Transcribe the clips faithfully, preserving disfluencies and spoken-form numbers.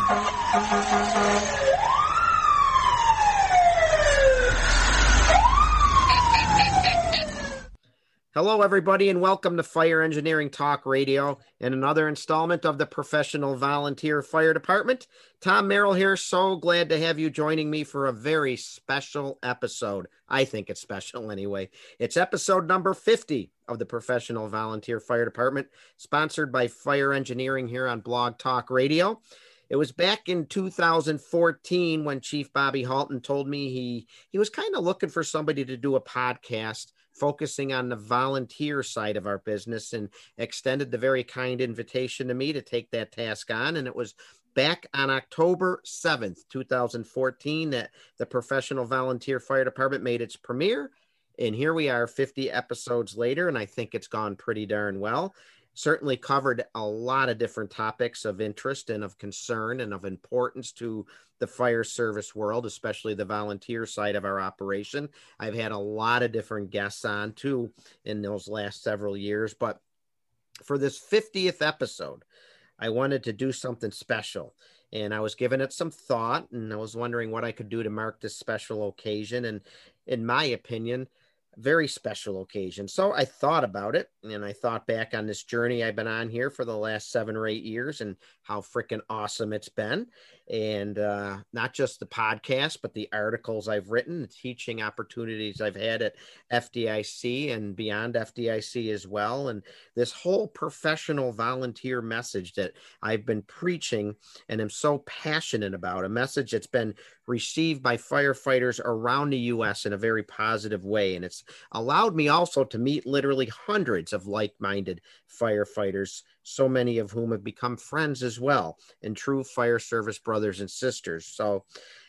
Hello, everybody, and welcome to Fire Engineering Talk Radio and another installment of the Professional Volunteer Fire Department. Tom Merrill here. So glad to have you joining me for a very special episode. I think it's special anyway. It's episode number fifty of the Professional Volunteer Fire Department, sponsored by Fire Engineering here on Blog Talk Radio. It was back in two thousand fourteen when Chief Bobby Halton told me he, he was kind of looking for somebody to do a podcast focusing on the volunteer side of our business, and extended the very kind invitation to me to take that task on. And it was back on October seventh, two thousand fourteen, that the Professional Volunteer Fire Department made its premiere. And here we are fifty episodes later, and I think it's gone pretty darn well. Certainly covered a lot of different topics of interest and of concern and of importance to the fire service world, especially the volunteer side of our operation. I've had a lot of different guests on too in those last several years, but for this fiftieth episode, I wanted to do something special, and I was giving it some thought, and I was wondering what I could do to mark this special occasion. And in my opinion, very special occasion. So I thought about it, and I thought back on this journey I've been on here for the last seven or eight years and how freaking awesome it's been. And uh, not just the podcast, but the articles I've written, the teaching opportunities I've had at F D I C and beyond F D I C as well. And this whole professional volunteer message that I've been preaching and am so passionate about, a message that's been received by firefighters around the U S in a very positive way. And it's allowed me also to meet literally hundreds of like-minded firefighters, so many of whom have become friends as well, and true fire service brothers and sisters. So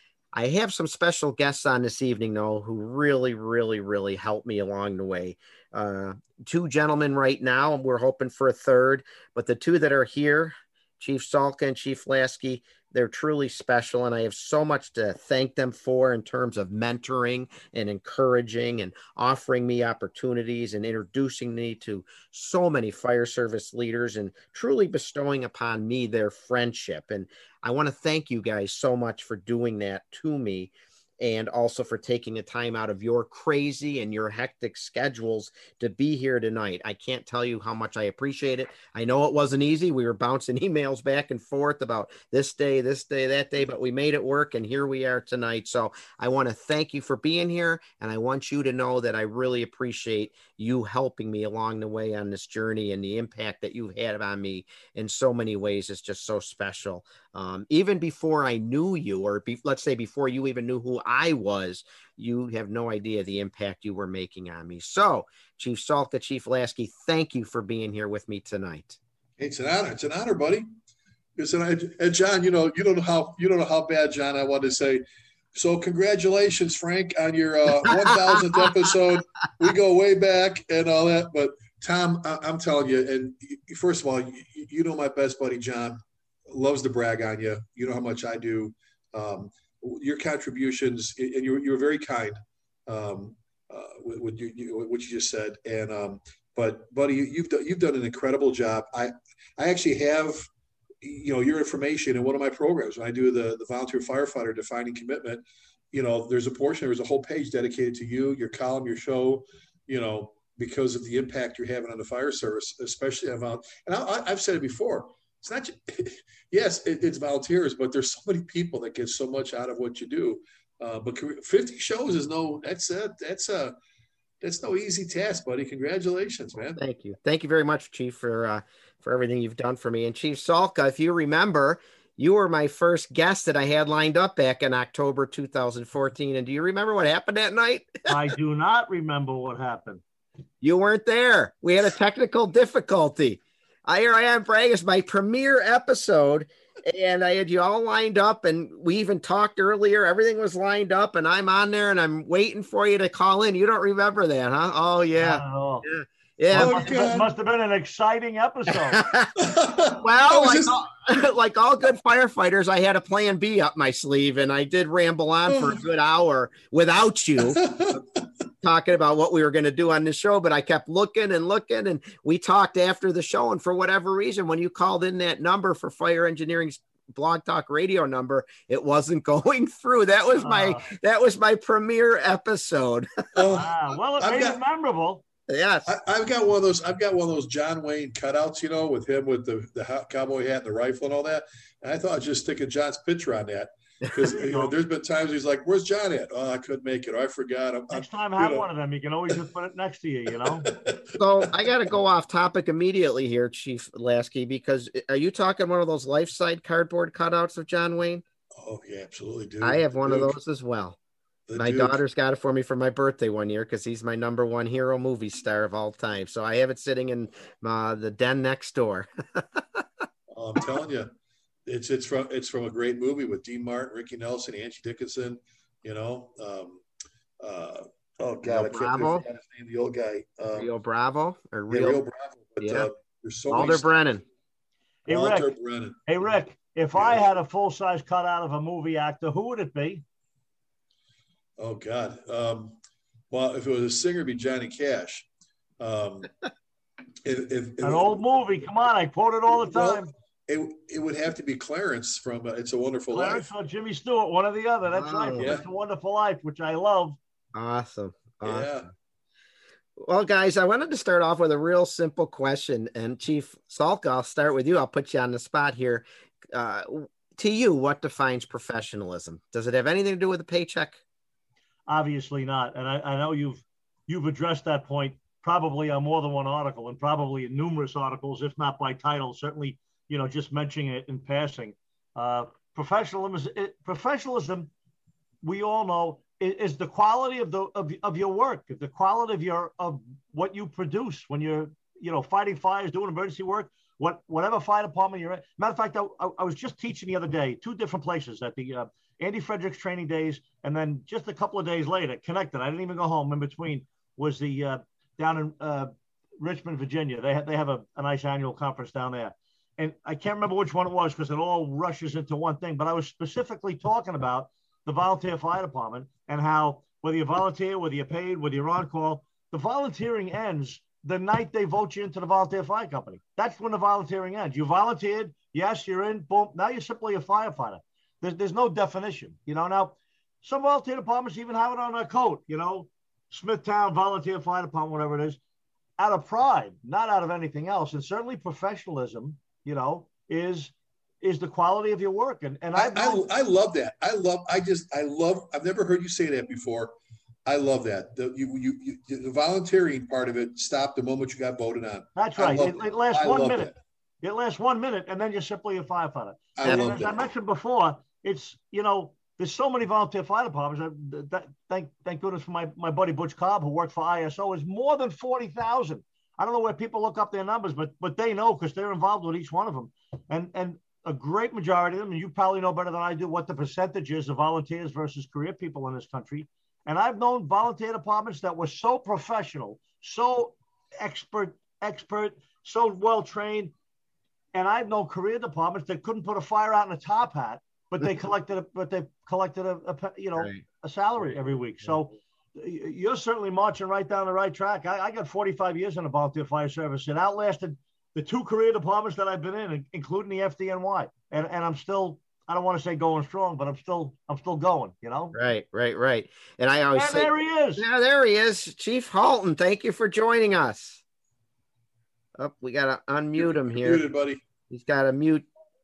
I have some special guests on this evening, though, who really, really, really helped me along the way. Uh, two gentlemen right now, and we're hoping for a third, but the two that are here, Chief Salka and Chief Lasky, they're truly special, and I have so much to thank them for in terms of mentoring and encouraging and offering me opportunities and introducing me to so many fire service leaders and truly bestowing upon me their friendship. And I want to thank you guys so much for doing that to me, and also for taking the time out of your crazy and your hectic schedules to be here tonight. I can't tell you how much I appreciate it. I know it wasn't easy. We were bouncing emails back and forth about this day, this day, that day, but we made it work, and here we are tonight. So I want to thank you for being here, and I want you to know that I really appreciate you helping me along the way on this journey, and the impact that you've had on me in so many ways is just so special. Um, even before I knew you, or be, let's say before you even knew who I was, you have no idea the impact you were making on me. So, Chief Salka, Chief Lasky, thank you for being here with me tonight. It's an honor. It's an honor, buddy. Listen, and John, you know, you don't know how you don't know how bad, John, I want to say. So, congratulations, Frank, on your uh, one thousandth episode. We go way back and all that. But Tom, I- I'm telling you, and first of all, you, you know my best buddy, John, loves to brag on you. You know how much I do. Um, your contributions, and you're, you're very kind um, uh, with, with you, you, what you just said. And, um, but buddy, you, you've done, you've done an incredible job. I, I actually have, you know, your information in one of my programs. When I do the, the volunteer firefighter defining commitment, you know, there's a portion, there's a whole page dedicated to you, your column, your show, you know, because of the impact you're having on the fire service, especially on, and I, I've said it before, it's not, yes, it, it's volunteers, but there's so many people that get so much out of what you do. Uh, but fifty shows is no, that's a, that's a, that's no easy task, buddy. Congratulations, man. Thank you. Thank you very much, Chief, for, uh, for everything you've done for me. And Chief Salka, if you remember, you were my first guest that I had lined up back in October two thousand fourteen. And do you remember what happened that night? I do not remember what happened. You weren't there. We had a technical difficulty. I, here I am, Frank. It's my premiere episode, and I had you all lined up, and we even talked earlier. Everything was lined up, and I'm on there, and I'm waiting for you to call in. You don't remember that, huh? Oh, yeah. Yeah. Yeah. Well, must, have been, must have been an exciting episode. Well, like, just... all, like all good firefighters, I had a plan B up my sleeve, and I did ramble on for a good hour without you. Talking about what we were going to do on the show, but I kept looking and looking, and we talked after the show. And for whatever reason, when you called in that number for Fire Engineering Blog Talk Radio number, it wasn't going through. That was my Uh, that was my premiere episode. Oh, ah, well, it I've made got- it memorable. Yes. I, I've got one of those. I've got one of those John Wayne cutouts, you know, with him with the, the ha- cowboy hat and the rifle and all that. And I thought I'd just stick a John's picture on that because you know, there's been times he's like, "Where's John at?" Oh, I couldn't make it. Oh, I forgot. I'm, Next I'm, time, have you know. one of them. You can always just put it next to you, you know? So I got to go off topic immediately here, Chief Lasky, because are you talking one of those life-size cardboard cutouts of John Wayne? Oh yeah, absolutely, dude. I have one Duke, of those as well. the My Duke. daughter's got it for me for my birthday one year because he's my number one hero movie star of all time. So I have it sitting in uh, the den next door. Oh, I'm telling you, it's it's from it's from a great movie with Dean Martin, Ricky Nelson, Angie Dickinson. You know, um, uh, oh god, I can't Bravo? forget his name. The old guy, um, Rio Bravo or yeah, Rio, Rio Bravo. But yeah. uh, there's so Walter many Brennan. Hey, Walter Rick. Brennan. Hey, Rick, if I had a full-size cutout of a movie actor, who would it be? Oh God. Um, well, if it was a singer, it'd be Johnny Cash. Um, if, if, if An old movie. Come on, I quote it all the well, time. it, it would have to be Clarence from uh, It's a Wonderful Clarence Life. or Jimmy Stewart, one or the other. That's Oh. right. from Yeah. It's a Wonderful Life, which I love. Awesome. awesome. Yeah. Well, guys, I wanted to start off with a real simple question. And Chief Salk, I'll start with you. I'll put you on the spot here. Uh, to you, what defines professionalism? Does it have anything to do with a paycheck? Obviously not. And I, I know you've you've addressed that point probably on more than one article and probably in numerous articles, if not by title, certainly, you know, just mentioning it in passing. Uh, professionalism, is, it, professionalism, we all know, is, is the quality of the of, of your work, the quality of your of what you produce when you're, you know, fighting fires, doing emergency work, what whatever fire department you're in. Matter of fact, I, I was just teaching the other day, two different places at the uh, Andy Fredericks training days, and then just a couple of days later, connected. I didn't even go home. In between was the uh, down in uh, Richmond, Virginia. They have they have a, a nice annual conference down there, and I can't remember which one it was because it all rushes into one thing. But I was specifically talking about the volunteer fire department and how whether you volunteer, whether you're paid, whether you're on call, the volunteering ends the night they vote you into the volunteer fire company. That's when the volunteering ends. You volunteered, yes, you're in, boom. Now you're simply a firefighter. There's, there's no definition, you know. Now, some volunteer departments even have it on their coat, you know, Smithtown Volunteer Fire Department, whatever it is, out of pride, not out of anything else. And certainly professionalism, you know, is is the quality of your work. And and I, I've I, known- I love that. I love, I just, I love, I've never heard you say that before. I love that. The, you, you, you, the volunteering part of it stopped the moment you got voted on. that's I right. love It, that. it lasts I one love minute. that. It lasts one minute, and then you're simply a firefighter. I And love as I that. mentioned before, it's, you know, there's so many volunteer fire departments. That, that, thank, thank goodness for my, my buddy Butch Cobb, who worked for I S O, is more than forty thousand. I don't know where people look up their numbers, but but they know because they're involved with each one of them. And and a great majority of them, and you probably know better than I do what the percentage is of volunteers versus career people in this country. And I've known volunteer departments that were so professional, so expert, expert, so well trained. And I've known career departments that couldn't put a fire out in a top hat, but they collected, a, but they collected a, a you know, Right. a salary every week. So you're certainly marching right down the right track. I, I got forty-five years in the volunteer fire service. It outlasted the two career departments that I've been in, including the F D N Y. And and I'm still, I don't want to say going strong, but I'm still, I'm still going, you know? Right, right, right. And I always And say, there he is. yeah, there he is, Chief Halton. Thank you for joining us. Oh, we got to unmute him You're here. muted, buddy. He's got to mute.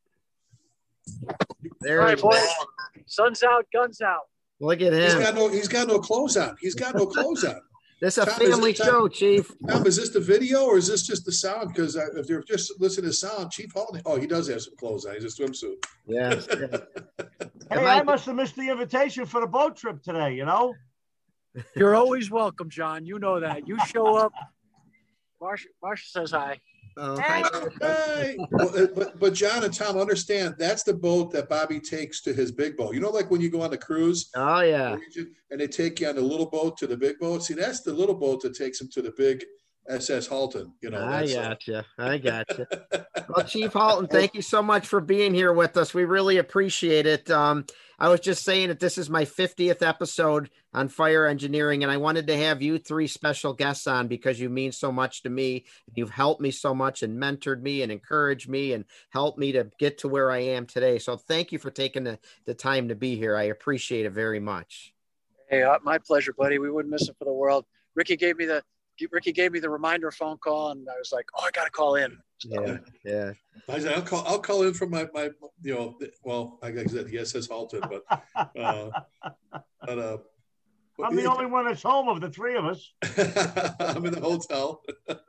There All he right, boys. is. Sun's out, guns out. Look at He's him. got no, he's got no clothes on. He's got no clothes on. This is a Tom, is family it time- show, Chief. Tom, is this the video or is this just the sound? Because if they're just listening to sound, Chief Halton, oh, he does have some clothes on. He's a swimsuit. Yeah. Hey, Am I I- must have missed the invitation for the boat trip today, you know? You're always welcome, John. You know that. You show up. Marsha, Marsha says hi. Oh, hi. Hey, well, uh, but but John and Tom understand that's the boat that Bobby takes to his big boat. You know, like when you go on the cruise Oh, yeah. and they take you on the little boat to the big boat. See, that's the little boat that takes him to the big S S Halton. You know, I that's, gotcha. Uh... I gotcha. Well, Chief Halton, thank you so much for being here with us. We really appreciate it. Um, I was just saying that this is my fiftieth episode on fire engineering, and I wanted to have you three special guests on because you mean so much to me. You've helped me so much and mentored me and encouraged me and helped me to get to where I am today. So thank you for taking the, the time to be here. I appreciate it very much. Hey, uh, my pleasure, buddy. We wouldn't miss it for the world. Ricky gave me the Ricky gave me the reminder phone call, and I was like, "Oh, I got to call in." So, yeah, yeah. I said, I'll call. I'll call in from my my. You know, well, like I said, the S S Halton, but. Uh, but uh, I'm the only one that's home of the three of us. I'm in the hotel.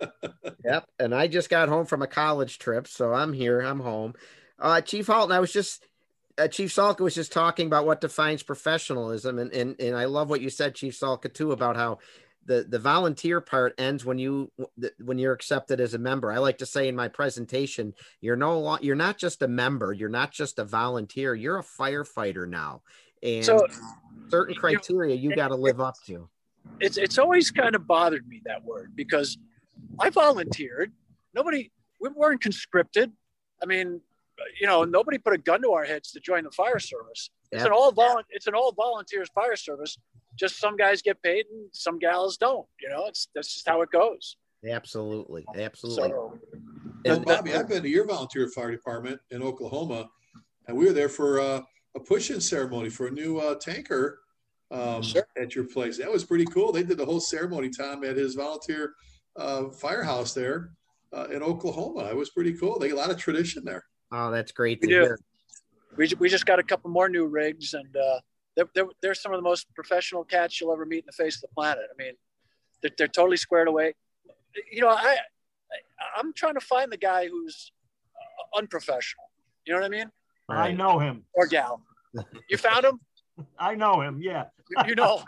Yep, and I just got home from a college trip, so I'm here. I'm home. Uh, Chief Halton, I was just. Uh, Chief Salka was just talking about what defines professionalism, and and and I love what you said, Chief Salka, too, about how. The, the volunteer part ends when you when you're accepted as a member. I like to say in my presentation, you're no you're not just a member, you're not just a volunteer, you're a firefighter now, and so, certain criteria you, know, you got to live up to. It's it's always kind of bothered me, that word, because I volunteered. Nobody we weren't conscripted. I mean, you know, nobody put a gun to our heads to join the fire service. It's yep. an all vol it's an all volunteers fire service. Just some guys get paid and some gals don't, you know, it's that's just how it goes. Absolutely. Absolutely. So, well, Bobby, I've been to your volunteer fire department in Oklahoma, and we were there for uh, a push-in ceremony for a new uh, tanker um, sure. at your place. That was pretty cool. They did the whole ceremony, Tom, at his volunteer uh, firehouse there uh, in Oklahoma. It was pretty cool. They got a lot of tradition there. Oh, that's great to we hear. We, we just got a couple more new rigs, and uh, They're, they're, they're some of the most professional cats you'll ever meet in the face of the planet. I mean, they're, they're totally squared away. You know, I, I, I'm trying to find the guy who's uh, unprofessional. You know what I mean? I know him. Or gal. You found him? I know him, yeah. You, you know.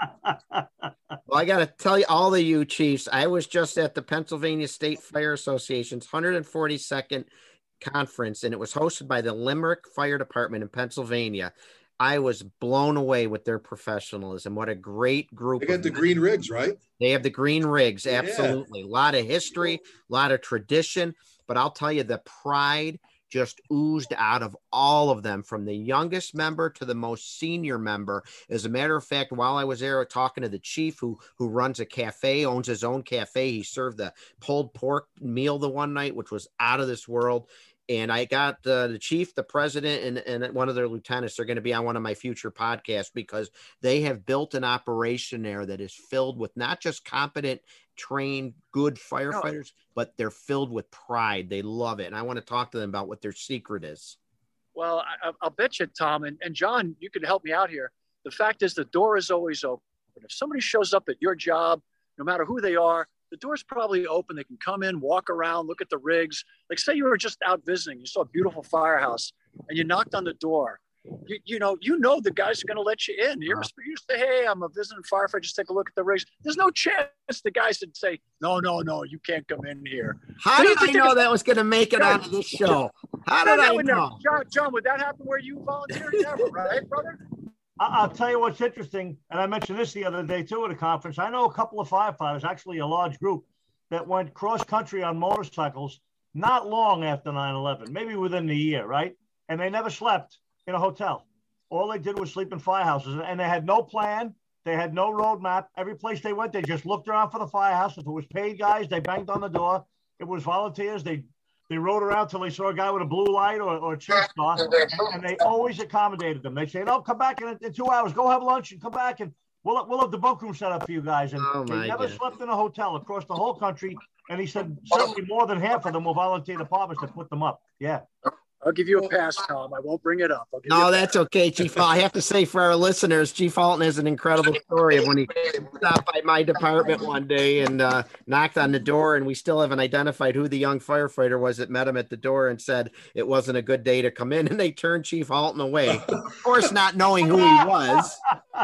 Well, I got to tell you, all of you chiefs, I was just at the Pennsylvania State Fire Association's one hundred forty-second conference, and it was hosted by the Limerick Fire Department in Pennsylvania. I was blown away with their professionalism. What a great group. They got the green rigs, right? They have the green rigs. Absolutely. Yeah. A lot of history, a lot of tradition, but I'll tell you, the pride just oozed out of all of them, from the youngest member to the most senior member. As a matter of fact, while I was there talking to the chief who, who runs a cafe, owns his own cafe, he served the pulled pork meal the one night, which was out of this world. And I got uh, the chief, the president, and, and one of their lieutenants. They're going to be on one of my future podcasts because they have built an operation there that is filled with not just competent, trained, good firefighters, no. but they're filled with pride. They love it. And I want to talk to them about what their secret is. Well, I, I'll bet you, Tom, and, and John, you can help me out here. The fact is the door is always open. If somebody shows up at your job, no matter who they are, the door's probably open. They can come in, walk around, look at the rigs. Like, say you were just out visiting, you saw a beautiful firehouse, and you knocked on the door. You, you know, you know the guys are going to let you in. You, uh-huh. you say, "Hey, I'm a visiting firefighter. Just take a look at the rigs." There's no chance the guys would say, "No, no, no, you can't come in here." How did I know that was going to make it onto this show? How did I know? John, John, would that happen where you volunteered? Never, right, brother? I'll tell you what's interesting, and I mentioned this the other day too at a conference. I know a couple of firefighters, actually a large group, that went cross-country on motorcycles not long after nine eleven, maybe within the year, right? And they never slept in a hotel. All they did was sleep in firehouses, and they had no plan. They had no roadmap. Every place they went, they just looked around for the firehouse. If it was paid guys, they banged on the door. If it was volunteers, they They rode around till they saw a guy with a blue light or, or a chainsaw, and they always accommodated them. They say, "No, come back in, in two hours. Go have lunch and come back, and we'll we'll have the bunk room set up for you guys." And oh they never God. slept in a hotel across the whole country. And he said certainly more than half of them will volunteer departments to put them up. Yeah. I'll give you a pass, Tom. I won't bring it up. No, that's okay, Chief. I have to say, for our listeners, Chief Halton has an incredible story of when he stopped by my department one day and uh, knocked on the door, and we still haven't identified who the young firefighter was that met him at the door and said it wasn't a good day to come in, and they turned Chief Halton away. Of course, not knowing who he was,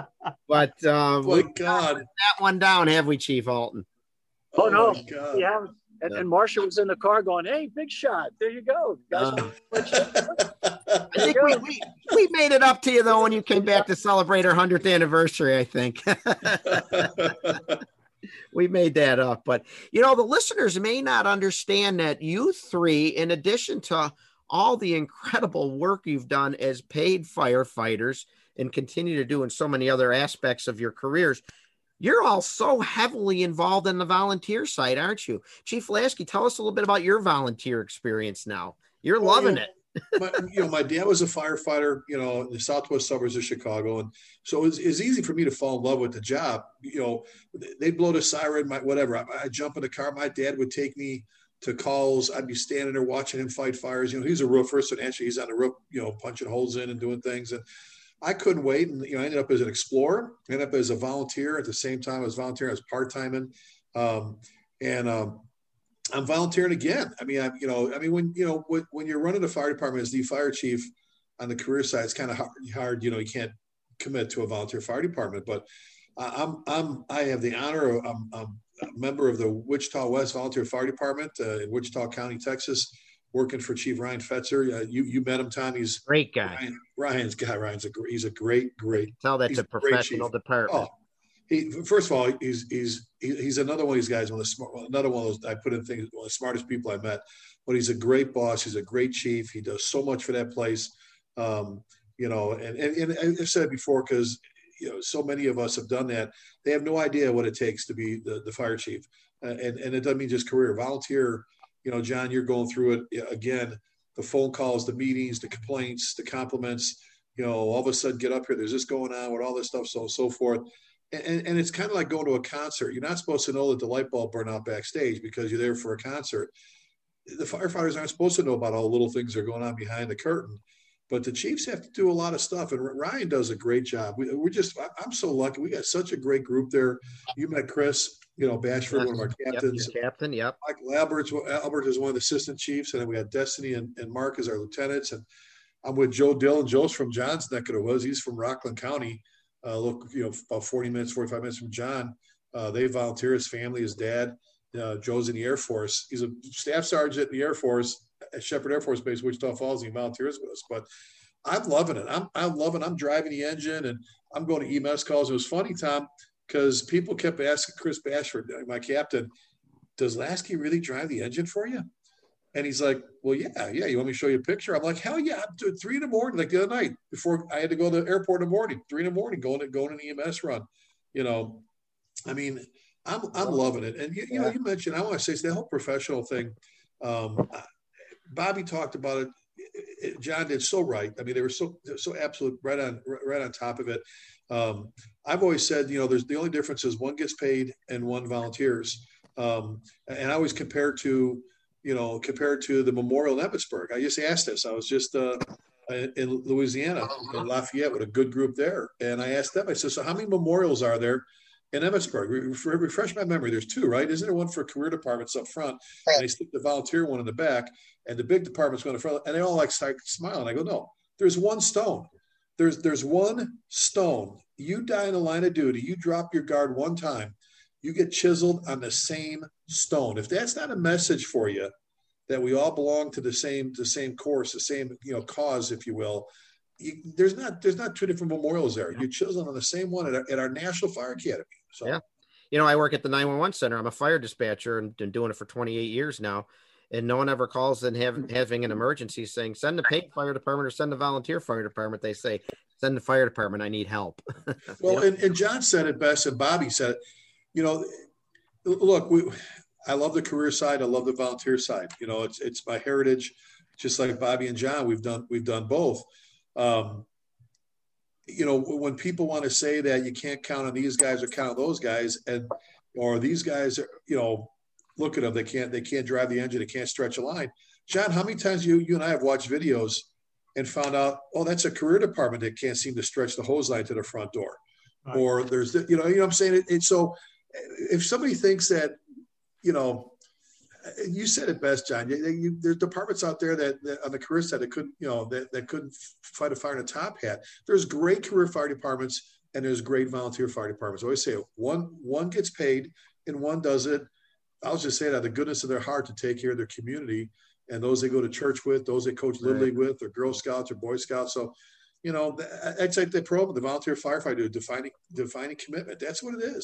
but uh, oh, we God. that one down, have we, Chief Halton? Oh, no. Oh, yeah. And, and Marcia was in the car going, "Hey, big shot. There you go. Guys, uh, I think we, we, we made it up to you, though, when you came back to celebrate our hundredth anniversary, I think. We made that up. But, you know, the listeners may not understand that you three, in addition to all the incredible work you've done as paid firefighters and continue to do in so many other aspects of your careers, you're all so heavily involved in the volunteer side, aren't you? Chief Lasky, tell us a little bit about your volunteer experience now. You're well, loving you know, it. my, you know, my dad was a firefighter, you know, in the southwest suburbs of Chicago. And so it's it's easy for me to fall in love with the job. You know, they'd blow the siren, my, whatever. I, I'd jump in the car. My dad would take me to calls. I'd be standing there watching him fight fires. You know, he's a roofer, so naturally he's on the roof, you know, punching holes in and doing things. And I couldn't wait. And, you know, I ended up as an explorer, I ended up as a volunteer at the same time. I was volunteering, I was part-timing. Um, and um, I'm volunteering again. I mean, I, you know, I mean, when, you know, when, when you're running a fire department as the fire chief on the career side, it's kind of hard, hard, you know, you can't commit to a volunteer fire department, but I'm, I'm, I have the honor of, I'm, I'm a member of the Wichita West Volunteer Fire Department uh, in Wichita County, Texas, working for Chief Ryan Fetzer. Uh, you you met him, Tom. He's great guy. Ryan, Ryan's guy. Ryan's a he's a great great. Tell that's a professional department. Oh, he first of all he's he's he's another one of these guys. One of the smart, another one of those I put in things. One of the smartest people I met. But he's a great boss. He's a great chief. He does so much for that place. Um, you know, and and, and I've said it before because you know so many of us have done that. They have no idea what it takes to be the, the fire chief, uh, and and it doesn't mean just career volunteer. You know, John, you're going through it again, the phone calls, the meetings, the complaints, the compliments, you know, all of a sudden get up here, there's this going on with all this stuff, so on and so forth. And, and it's kind of like going to a concert. You're not supposed to know that the light bulb burned out backstage because you're there for a concert. The firefighters aren't supposed to know about all the little things that are going on behind the curtain, but the chiefs have to do a lot of stuff. And Ryan does a great job. We, we're just, I'm so lucky. We got such a great group there. You met Chris. You know, Bashford, yes. One of our captains. Yep, captain, yep. Michael Albert's, Albert is one of the assistant chiefs, and then we had Destiny and, and Mark as our lieutenants. And I'm with Joe Dillon. Joe's from John's neck of the woods. He's from Rockland County. Uh, look, you know, about forty minutes, forty-five minutes from John. Uh, they volunteer. His family, his dad. Uh, Joe's in the Air Force. He's a staff sergeant in the Air Force at Shepherd Air Force Base, Wichita Falls. And he volunteers with us. But I'm loving it. I'm I'm loving. I'm driving the engine, and I'm going to E M S calls. It was funny, Tom, because people kept asking Chris Bashford, my captain, does Lasky really drive the engine for you? And he's like, well, yeah, yeah. You want me to show you a picture? I'm like, hell yeah. I'm doing three in the morning, like the other night before I had to go to the airport in the morning, three in the morning, going to going an E M S run. You know, I mean, I'm I'm loving it. And you, you know, you mentioned, I want to say it's the whole professional thing. Um, Bobby talked about it. John did so right. I mean, they were so so absolute right on right on top of it. Um, I've always said, you know, there's the only difference is one gets paid and one volunteers. Um, and I always compare to, you know, compared to the memorial in Emmitsburg. I just asked this. I was just uh, in Louisiana, in Lafayette, with a good group there, and I asked them. I said, so how many memorials are there in Emmitsburg? Re- refresh my memory. There's two, right? Isn't there one for career departments up front? And they stick the volunteer one in the back, and the big department's going to front. And they all like start smiling. I go, no, there's one stone. There's there's one stone. You die in the line of duty. You drop your guard one time. You get chiseled on the same stone. If that's not a message for you, that we all belong to the same the same course, the same you know cause, if you will. You, there's not there's not two different memorials there. You chiseled on the same one at our, at our National Fire Academy. So yeah, you know, I work at the nine one one center. I'm a fire dispatcher and been doing it for twenty-eight years now. And no one ever calls in have, having an emergency saying, send the paid fire department or send the volunteer fire department. They say, send the fire department. I need help. Well, and, and John said it best, and Bobby said it. You know, look, we, I love the career side. I love the volunteer side. You know, it's it's my heritage. Just like Bobby and John, we've done we've done both. Um, you know, when people want to say that you can't count on these guys or count on those guys, and or these guys are, you know, look at them. They can't. They can't drive the engine. They can't stretch a line. John, how many times you you and I have watched videos and found out, oh, that's a career department that can't seem to stretch the hose line to the front door, right. Or there's the, you know you know what I'm saying. It, it, so if somebody thinks that, you know, you said it best, John. You, you, there's departments out there that, that on the career side that couldn't you know that, that couldn't fight a fire in a top hat. There's great career fire departments and there's great volunteer fire departments. I always say one one gets paid and one does it. I'll just say that the goodness of their heart to take care of their community and those they go to church with, those they coach Little League with, or Girl Scouts or Boy Scouts. So, you know, that's like the program, the volunteer firefighter, defining defining commitment. That's what it is.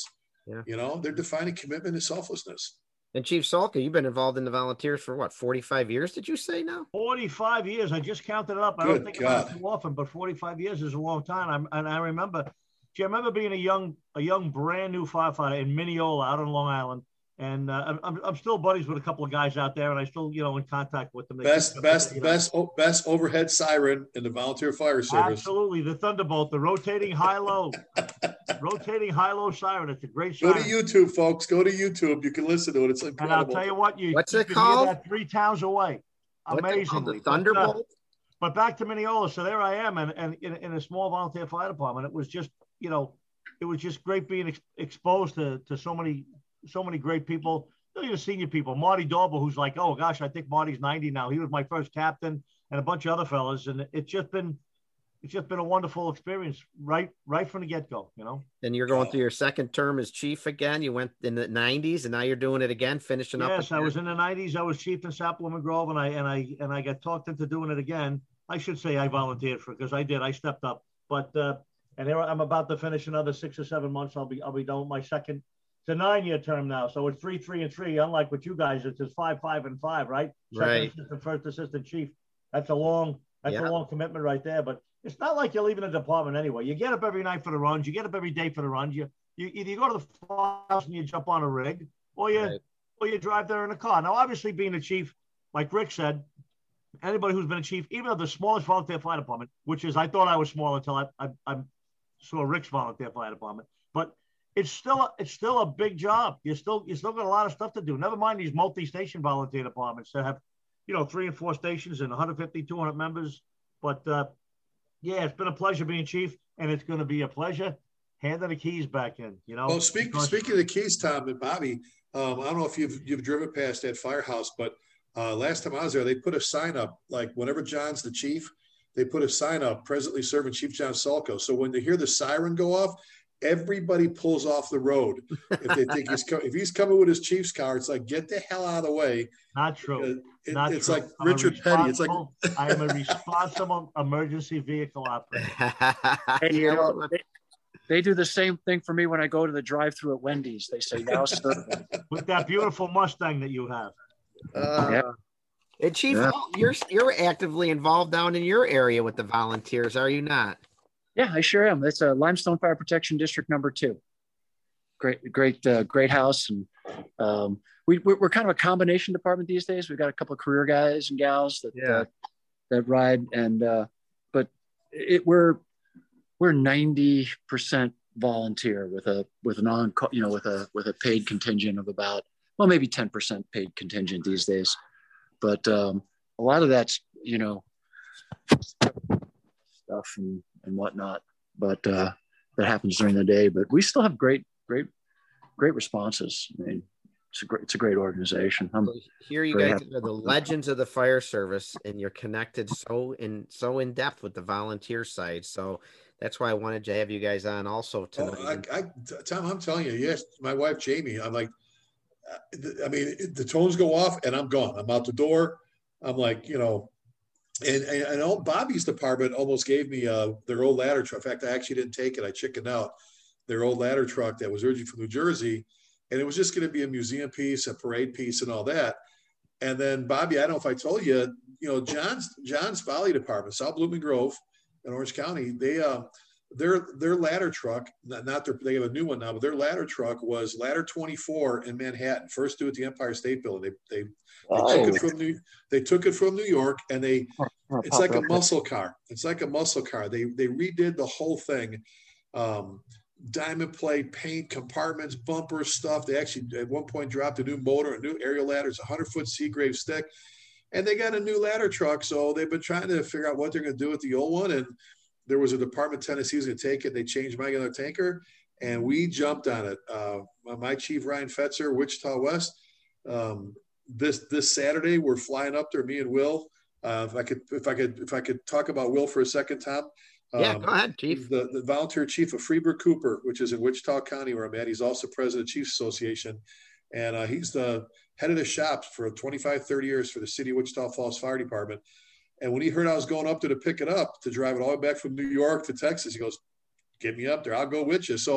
Yeah. You know, they're defining commitment and selflessness. And Chief Salka, you've been involved in the volunteers for what, forty-five years, did you say now? forty-five years. I just counted it up. I Good don't think God. about it too often, but forty-five years is a long time. I'm, and I remember, gee, I remember being a young, a young brand new firefighter in Mineola out on Long Island. And uh, I'm, I'm still buddies with a couple of guys out there, and I still, you know, in contact with them. They Best, keep- best, you know. best, oh, best overhead siren in the volunteer fire service. Absolutely. The Thunderbolt, the rotating high-low, rotating high-low siren. It's a great Go siren. to YouTube, folks. Go to YouTube. You can listen to it. It's And incredible. I'll tell you what, you, What's you it can called? hear that three towns away. What's it called? Amazingly. The Thunderbolt? But, uh, but back to Mineola. So there I am, and, and in, in a small volunteer fire department. It was just, you know, it was just great being ex- exposed to, to so many, so many great people. The senior people, Marty Dauber, who's like, oh gosh, I think Marty's ninety now. He was my first captain, and a bunch of other fellas, and it's just been, it's just been a wonderful experience, right, right from the get go, you know. And you're going through your second term as chief again. You went in the nineties, and now you're doing it again, finishing up. Yes, I was in the nineties. I was chief in Sapelman Grove, and I and I and I got talked into doing it again. I should say I volunteered for it because I did. I stepped up, but uh, and there I'm about to finish another six or seven months. I'll be I'll be done with my second. It's a nine-year term now, so it's three, three, and three. Unlike what you guys, it's just five, five, and five, right? Second Right. assistant, first assistant chief. That's a long, that's Yeah. a long commitment right there. But it's not like you're leaving a department anyway. You get up every night for the runs. You get up every day for the runs. You, you either you go to the firehouse and you jump on a rig, or you, Right. or you drive there in a car. Now, obviously, being a chief, like Rick said, anybody who's been a chief, even though the smallest volunteer fire department, which is I thought I was small until I, I, I saw Rick's volunteer fire department, but it's still a, it's still a big job. You still you still got a lot of stuff to do. Never mind these multi-station volunteer departments that have, you know, three and four stations and one hundred fifty, two hundred members. But uh, yeah, it's been a pleasure being chief, and it's going to be a pleasure handing the keys back in. You know. Well, speak, because- speaking of the keys, Tom and Bobby, um, I don't know if you've you've driven past that firehouse, but uh, last time I was there, they put a sign up like whenever John's the chief, they put a sign up, presently serving Chief John Salko. So when they hear the siren go off, everybody pulls off the road. If they think he's co- if he's coming with his chief's car, it's like get the hell out of the way. Not true. It, Not it's true. like I'm a Richard Petty. It's like responsible- I am a responsible emergency vehicle operator. Hey, you know, they, they do the same thing for me when I go to the drive-through at Wendy's. They say now serving. With that beautiful Mustang that you have. Uh, Yeah. And Chief, Yeah. you're you're actively involved down in your area with the volunteers, are you not? Yeah, I sure am. It's a Limestone Fire Protection District number two. Great, great, uh, great house, and um, we we're, we're kind of a combination department these days. We've got a couple of career guys and gals that Yeah. uh, that ride, and uh, but it we're we're ninety percent volunteer with a with an on you know with a with a paid contingent of about well maybe ten percent paid contingent these days, but um, a lot of that's you know stuff and and whatnot, but uh, that happens during the day. But we still have great, great, great responses. I mean, it's a great, it's a great organization. I'm, Here you very guys happy. are the legends of the fire service, and you're connected so in so in depth with the volunteer side. So that's why I wanted to have you guys on also tonight. Oh, I, I, Tom, I'm telling you, yes, my wife Jamie. I'm like, uh, I mean, the tones go off, and I'm gone. I'm out the door. I'm like, you know. And, and, and old Bobby's department almost gave me uh, their old ladder truck. In fact, I actually didn't take it. I chickened out their old ladder truck that was originally from New Jersey. And it was just going to be a museum piece, a parade piece, and all that. And then Bobby, I don't know if I told you, you know, John's John's Valley Department, South Blooming Grove in Orange County, they uh, their their ladder truck, not, not their, they have a new one now, but their ladder truck was ladder twenty-four in Manhattan, first due at the Empire State Building. They they They took it from New. They took it from New York, and they. It's like a muscle car. It's like a muscle car. They they redid the whole thing, um, diamond plate, paint, compartments, bumpers, stuff. They actually at one point dropped a new motor, a new aerial ladder, it's a hundred foot Seagrave stick, and they got a new ladder truck. So they've been trying to figure out what they're going to do with the old one. And there was a department Tennessee was going to take it. They changed my other tanker, and we jumped on it. Uh, my chief Ryan Fetzer, Wichita West. Um, This this Saturday, we're flying up there. Me and Will. Uh, if I could, if I could, if I could talk about Will for a second, Tom. Um, yeah, go ahead, Chief. The, the volunteer chief of Freeburg Cooper, which is in Wichita County, where I'm at. He's also president of Chiefs Association, and uh, he's the head of the shops for twenty-five, thirty years for the city of Wichita Falls Fire Department. And when he heard I was going up there to pick it up, to drive it all the way back from New York to Texas, he goes, "Get me up there. I'll go with you." So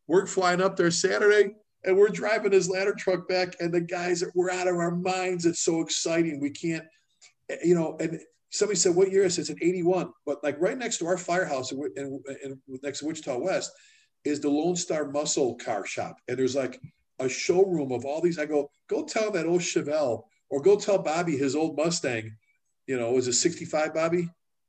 we're flying up there Saturday, and we're driving his ladder truck back, and the guys, we're out of our minds. It's so exciting. We can't, you know, and somebody said, what year is it? It's an eighty-one. But like right next to our firehouse in, in, in, next to Wichita West is the Lone Star Muscle Car Shop. And there's like a showroom of all these. I go, go tell that old Chevelle, or go tell Bobby his old Mustang, you know, was it sixty-five, Bobby?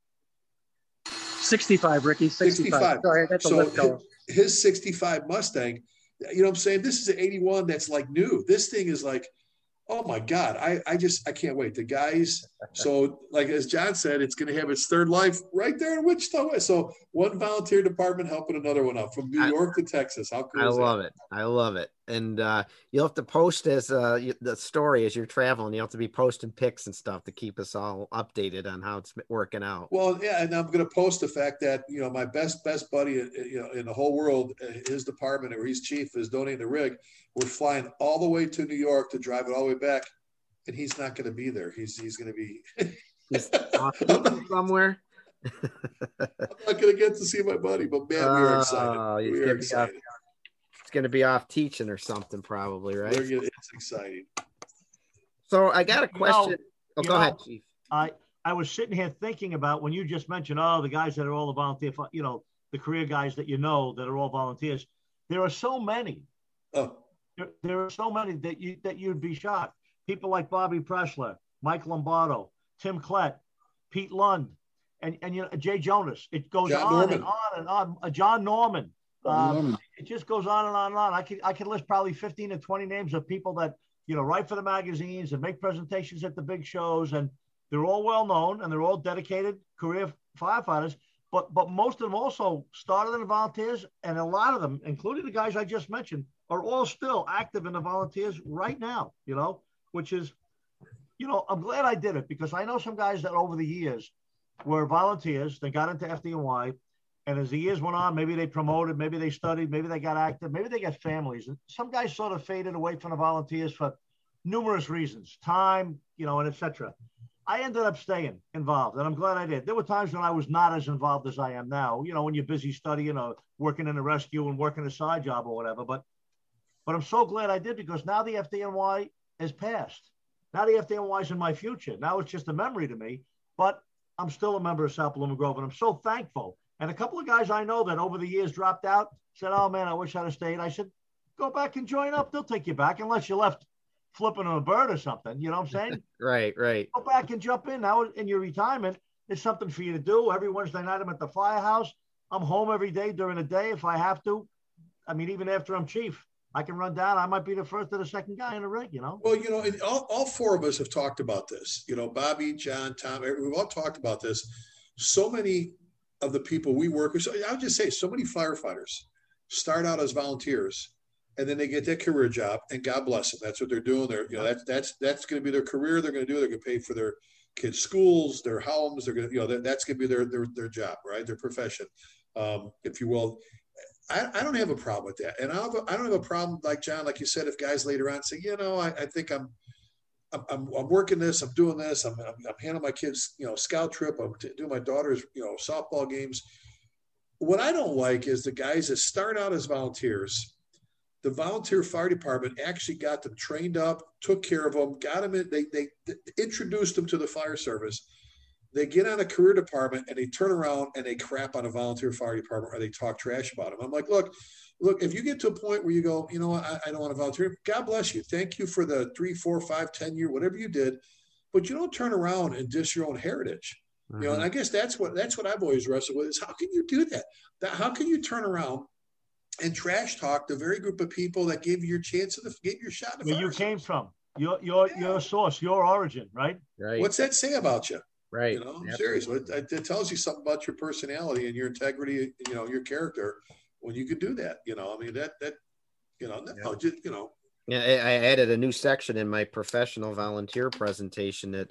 sixty-five, Ricky. sixty-five. sixty-five. Sorry, that's so a lift his, his sixty-five Mustang, you know what I'm saying? This is an eighty-one that's like new. This thing is like, oh my God, I, I just, I can't wait. The guys, so like as John said, it's going to have its third life right there in Wichita West. So one volunteer department helping another one up from New York I, to Texas. How cool I is love that? it. I love it. And uh, you'll have to post as uh, the story as you're traveling. You'll have to be posting pics and stuff to keep us all updated on how it's working out. Well, yeah, and I'm going to post the fact that, you know, my best, best buddy, you know, in the whole world, his department, where he's chief, is donating the rig. We're flying all the way to New York to drive it all the way back, and he's not going to be there. He's he's going to be he's somewhere. I'm not going to get to see my buddy, but man, we are excited. Uh, we are excited. It's going to be off teaching or something, probably, right? Gonna, it's exciting. So I got a question. You know, oh, go know, ahead, Chief. I I was sitting here thinking about when you just mentioned, oh, the guys that are all the volunteer, you know, the career guys that you know that are all volunteers. There are so many. Oh. There, there are so many that you that you'd be shocked. People like Bobby Pressler, Mike Lombardo, Tim Klett, Pete Lund, and and you know Jay Jonas. It goes John on Norman. and on and on. Uh, John Norman. Um, Norman. It just goes on and on and on. I can I can list probably fifteen to twenty names of people that you know write for the magazines and make presentations at the big shows, and they're all well known and they're all dedicated career firefighters. But but most of them also started in the volunteers, and a lot of them, including the guys I just mentioned, are all still active in the volunteers right now, you know, which is, you know, I'm glad I did it because I know some guys that over the years were volunteers. They got into F D N Y, and as the years went on, maybe they promoted, maybe they studied, maybe they got active, maybe they got families. And some guys sort of faded away from the volunteers for numerous reasons, time, you know, and et cetera. I ended up staying involved, and I'm glad I did. There were times when I was not as involved as I am now, you know, when you're busy studying or working in the rescue and working a side job or whatever. But but I'm so glad I did because now the F D N Y has passed. Now the F D N Y is in my future. Now it's just a memory to me, but I'm still a member of South Paloma Grove, and I'm so thankful. And a couple of guys I know that over the years dropped out said, oh, man, I wish I'd have stayed. I said, go back and join up. They'll take you back unless you left flipping on a bird or something. You know what I'm saying? Right, right. Go back and jump in now in your retirement. It's something for you to do. Every Wednesday night I'm at the firehouse. I'm home every day during the day if I have to. I mean, even after I'm chief, I can run down. I might be the first or the second guy in the rig, you know? Well, you know, all, all four of us have talked about this. You know, Bobby, John, Tom, we've all talked about this. So many of the people we work with, so I would just say so many firefighters start out as volunteers. And then they get that career job, and God bless them. That's what they're doing. They're, you know, that's that's that's going to be their career. They're going to do. They're going to pay for their kids' schools, their homes. They're going to, you know, that, that's going to be their their their job, right? Their profession, um, if you will. I, I don't have a problem with that, and I have a, I don't have a problem, like John, like you said, if guys later on say, you know, I, I think I'm, I'm I'm I'm working this, I'm doing this, I'm I'm, I'm handling my kids, you know, scout trip, I'm doing my daughter's, you know, softball games. What I don't like is the guys that start out as volunteers. The volunteer fire department actually got them trained up, took care of them, got them in, they, they, they introduced them to the fire service. They get on a career department and they turn around and they crap on a volunteer fire department or they talk trash about them. I'm like, look, look, if you get to a point where you go, you know what, I, I don't want to volunteer, God bless you. Thank you for the three, four, five, ten year, whatever you did, but you don't turn around and diss your own heritage. Mm-hmm. You know, and I guess that's what, that's what I've always wrestled with is how can you do that? That how can you turn around and trash talk the very group of people that gave you your chance to get your shot? Where you came from, your your yeah. your source, your origin, right? Right. What's that say about you? Right. You know, I'm serious. It, it tells you something about your personality and your integrity. You know, your character when you could do that. You know, I mean that that you know, no, yeah. just, you know. Yeah, I added a new section in my professional volunteer presentation that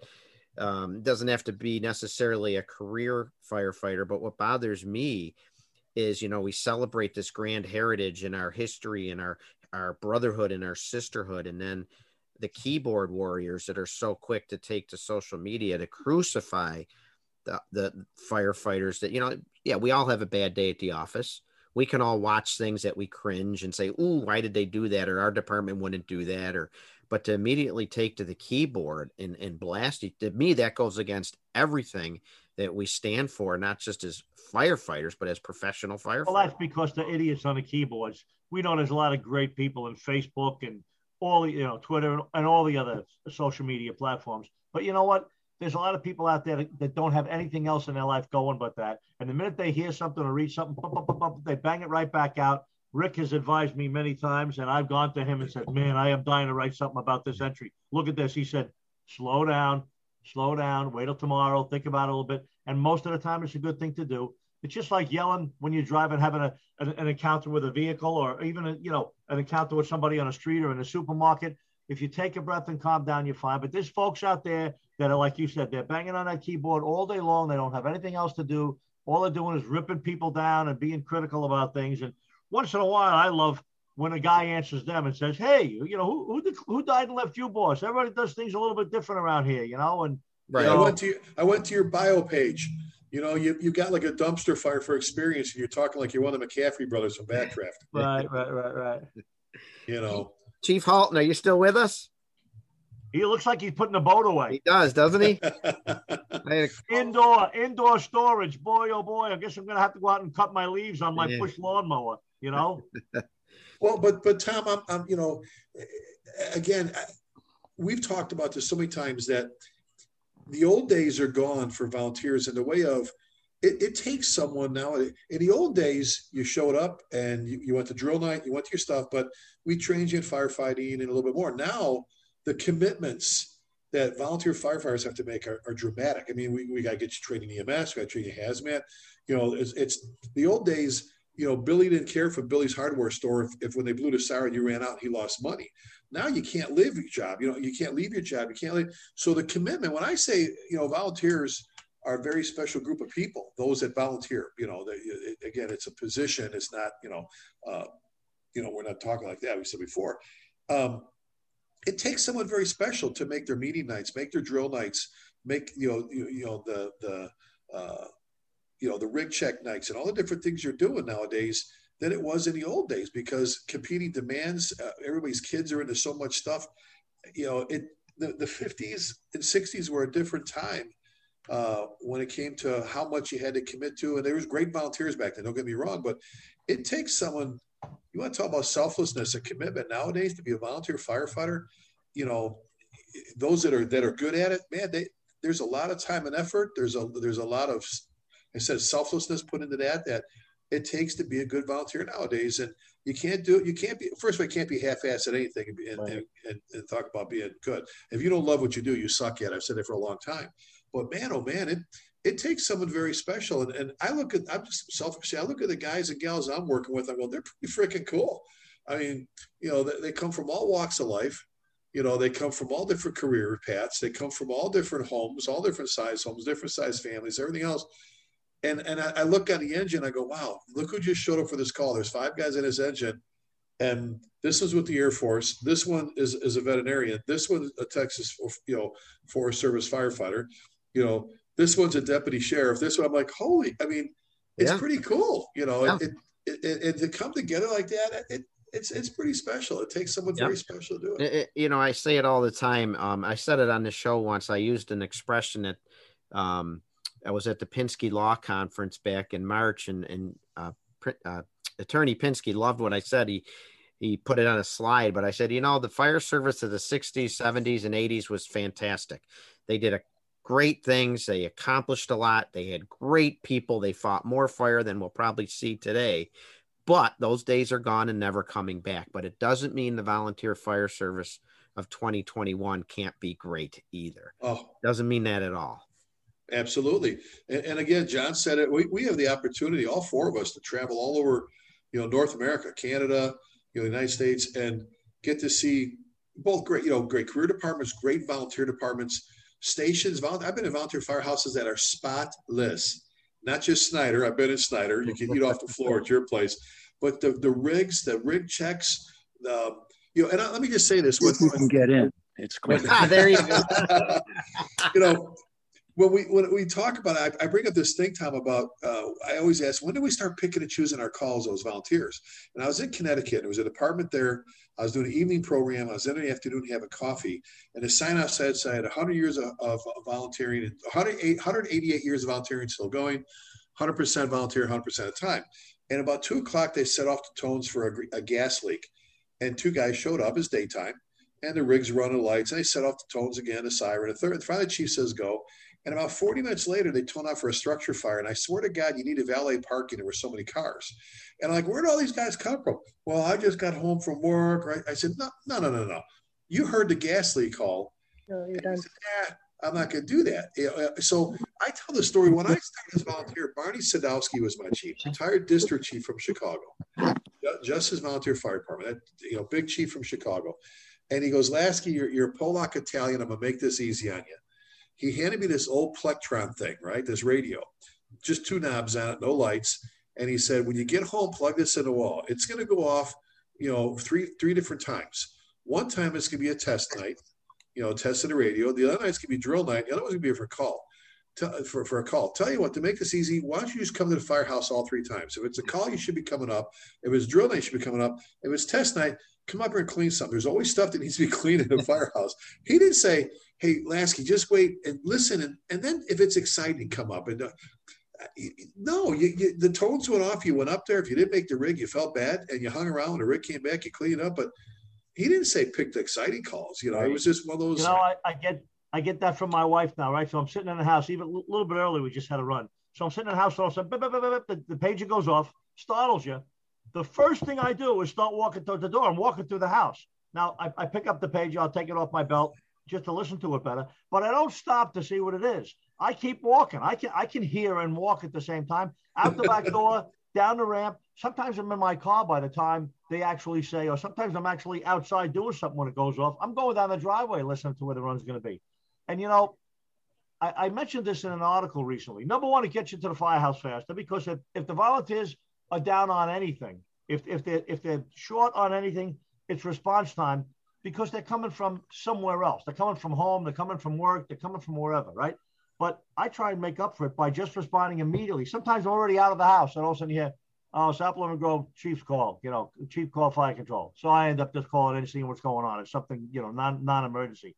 um, doesn't have to be necessarily a career firefighter, but what bothers me is, you know, we celebrate this grand heritage in our history and our, our brotherhood and our sisterhood. And then the keyboard warriors that are so quick to take to social media to crucify the, the firefighters that, you know, yeah, we all have a bad day at the office. we can all watch things that we cringe and say, ooh, why did they do that? Or our department wouldn't do that. Or, but to immediately take to the keyboard and, and blast it, to me, that goes against everything that we stand for, not just as firefighters, but as professional firefighters. Well, that's because the idiots on the keyboards. We know there's a lot of great people in Facebook and all the, you know, Twitter and all the other social media platforms. But you know what? There's a lot of people out there that, that don't have anything else in their life going but that. And the minute they hear something or read something, bump, bump, bump, bump, they bang it right back out. Rick has advised me many times, and I've gone to him and said, man, I am dying to write something about this entry. Look at this. He said, slow down, slow down, wait till tomorrow, think about it a little bit. And most of the time, it's a good thing to do. It's just like yelling when you're driving, having a, an, an encounter with a vehicle, or even, a, you know, an encounter with somebody on a street or in a supermarket. If you take a breath and calm down, you're fine. But there's folks out there that are, like you said, they're banging on that keyboard all day long. They don't have anything else to do. All they're doing is ripping people down and being critical about things. And once in a while, I love when a guy answers them and says, hey, you know, who who, who died and left you, boss? Everybody does things a little bit different around here, you know? And right. You know, I went to your, I went to your bio page. You know, you, you got like a dumpster fire for experience, and you're talking like you're one of the McCaffrey brothers from Backdraft. Right, right, right, right. You know. Chief Halton, are you still with us? He looks like he's putting the boat away. He does, doesn't he? Indoor, indoor storage. Boy, oh boy, I guess I'm going to have to go out and cut my leaves on my yeah. push lawnmower, you know? Well, but, but Tom, I'm, I'm, you know, again, we've talked about this so many times that the old days are gone for volunteers in the way of it, it takes someone now. In the old days, you showed up and you, you went to drill night, you went to your stuff, but we trained you in firefighting and a little bit more. Now, the commitments that volunteer firefighters have to make are, are dramatic. I mean, we, we got to get you trained in E M S, we got to train you hazmat. You know, it's, it's the old days. You know, Billy didn't care for Billy's hardware store if, if when they blew the siren, you ran out, he lost money. Now you can't live your job. You know, you can't leave your job. You can't leave. So the commitment, when I say, you know, volunteers are a very special group of people, those that volunteer, you know, they, it, again, it's a position. It's not, you know, uh, you know, we're not talking like that. We said before. Um, it takes someone very special to make their meeting nights, make their drill nights, make, you know, you, you know, the, the, uh, you know, the rig check nights and all the different things you're doing nowadays than it was in the old days, because competing demands, uh, everybody's kids are into so much stuff. You know, it, the, the fifties and sixties were a different time uh, when it came to how much you had to commit to. And there was great volunteers back then, don't get me wrong, but it takes someone, you want to talk about selflessness and commitment nowadays to be a volunteer firefighter. You know, those that are, that are good at it, man, they, there's a lot of time and effort. There's a, there's a lot of, I said, selflessness put into that, that it takes to be a good volunteer nowadays. And you can't do it. You can't be, first of all, you can't be half-assed at anything and, and, right. and, and talk about being good. If you don't love what you do, you suck at it. I've said it for a long time, but man, oh man, it, it takes someone very special. And, and I look at, I'm just selfish. I look at the guys and gals I'm working with. I go, they're pretty freaking cool. I mean, you know, they, they come from all walks of life. You know, they come from all different career paths. They come from all different homes, all different size homes, different size families, everything else. And and I, I look on the engine, I go, wow, look who just showed up for this call. There's five guys in his engine. And this is with the Air Force. This one is, is a veterinarian. This one's a Texas, you know, Forest Service firefighter. You know, this one's a deputy sheriff. This one, I'm like, holy, I mean, it's yeah. pretty cool. You know, yeah. it, it, it, it, to come together like that, it, it's it's pretty special. It takes someone yeah. very special to do it. it, it. You know, I say it all the time. Um, I said it on the show once. I used an expression that um, I was at the Pinsky Law Conference back in March, and, and uh, uh, Attorney Pinsky loved what I said. He he put it on a slide, but I said, you know, the fire service of the sixties, seventies, and eighties was fantastic. They did a great things. They accomplished a lot. They had great people. They fought more fire than we'll probably see today. But those days are gone and never coming back. But it doesn't mean the volunteer fire service of twenty twenty-one can't be great either. Oh, doesn't mean that at all. Absolutely. And, and again, John said it, we, we have the opportunity, all four of us, to travel all over, you know, North America, Canada, you know, the United States, and get to see both great, you know, great career departments, great volunteer departments, stations. I've been in volunteer firehouses that are spotless, not just Snyder. I've been in Snyder. You can eat off the floor at your place, but the, the rigs, the rig checks, the, you know, and I, let me just say this. If you can get in. It's quick. Ah, there you go. You know, when we when we talk about it, I, I bring up this thing, Tom, about uh, I always ask, when do we start picking and choosing our calls, those volunteers? And I was in Connecticut. There was a department there. I was doing an evening program. I was in the afternoon having coffee, and the sign outside said one hundred years of, of volunteering, and one hundred eighty-eight years of volunteering still going, one hundred percent volunteer, one hundred percent of the time. And about two o'clock, they set off the tones for a, a gas leak, and two guys showed up. It's daytime, and the rigs running the lights, and they set off the tones again, the siren. A third, finally, the chief says go. And about forty minutes later, they tone out for a structure fire. And I swear to God, you need a valet parking. There were so many cars. And I'm like, where did all these guys come from? Well, I just got home from work. Right? I said, no, no, no, no, no. You heard the gas leak call. No, you're done. Said, yeah, I'm not going to do that. So I tell the story. When I started as volunteer, Barney Sadowski was my chief, retired district chief from Chicago, Justice Volunteer Fire Department, that, you know, big chief from Chicago. And he goes, Lasky, you're, you're a Polak Italian. I'm going to make this easy on you. He handed me this old Plectron thing, right? This radio, just two knobs on it, no lights. And he said, when you get home, plug this in the wall. It's going to go off, you know, three three different times. One time it's going to be a test night, you know, test of the radio. The other night's going to be drill night. The other one's going to be for a call, to, for, for a call. Tell you what, to make this easy, why don't you just come to the firehouse all three times? If it's a call, you should be coming up. If it's drill night, you should be coming up. If it's test night, come up here and clean something. There's always stuff that needs to be cleaned in the firehouse. He didn't say, hey, Lasky, just wait and listen. And, and then if it's exciting, come up. And uh, no, you, you, the tones went off. You went up there. If you didn't make the rig, you felt bad. And you hung around. When the rig came back, you cleaned it up. But he didn't say pick the exciting calls. You know, right. It was just one of those. You know, I, I get I get that from my wife now, right? So I'm sitting in the house, even a little bit early, we just had a run. So I'm sitting in the house, all of a sudden, the, the pager goes off, startles you. The first thing I do is start walking towards the door. I'm walking through the house. Now, I, I pick up the pager. I'll take it off my belt just to listen to it better. But I don't stop to see what it is. I keep walking. I can I can hear and walk at the same time. Out the back door, down the ramp. Sometimes I'm in my car by the time they actually say, or sometimes I'm actually outside doing something when it goes off. I'm going down the driveway listening to where the run's going to be. And, you know, I, I mentioned this in an article recently. Number one, it gets you to the firehouse faster because if, if the volunteers are down on anything, if, if, they're, if they're short on anything, it's response time because they're coming from somewhere else. They're coming from home. They're coming from work. They're coming from wherever, right? But I try and make up for it by just responding immediately. Sometimes I'm already out of the house and all of a sudden you hear, oh, South Lemon Grove Chief's call, you know, Chief call fire control. So I end up just calling in and seeing what's going on. It's something, you know, non, non-emergency.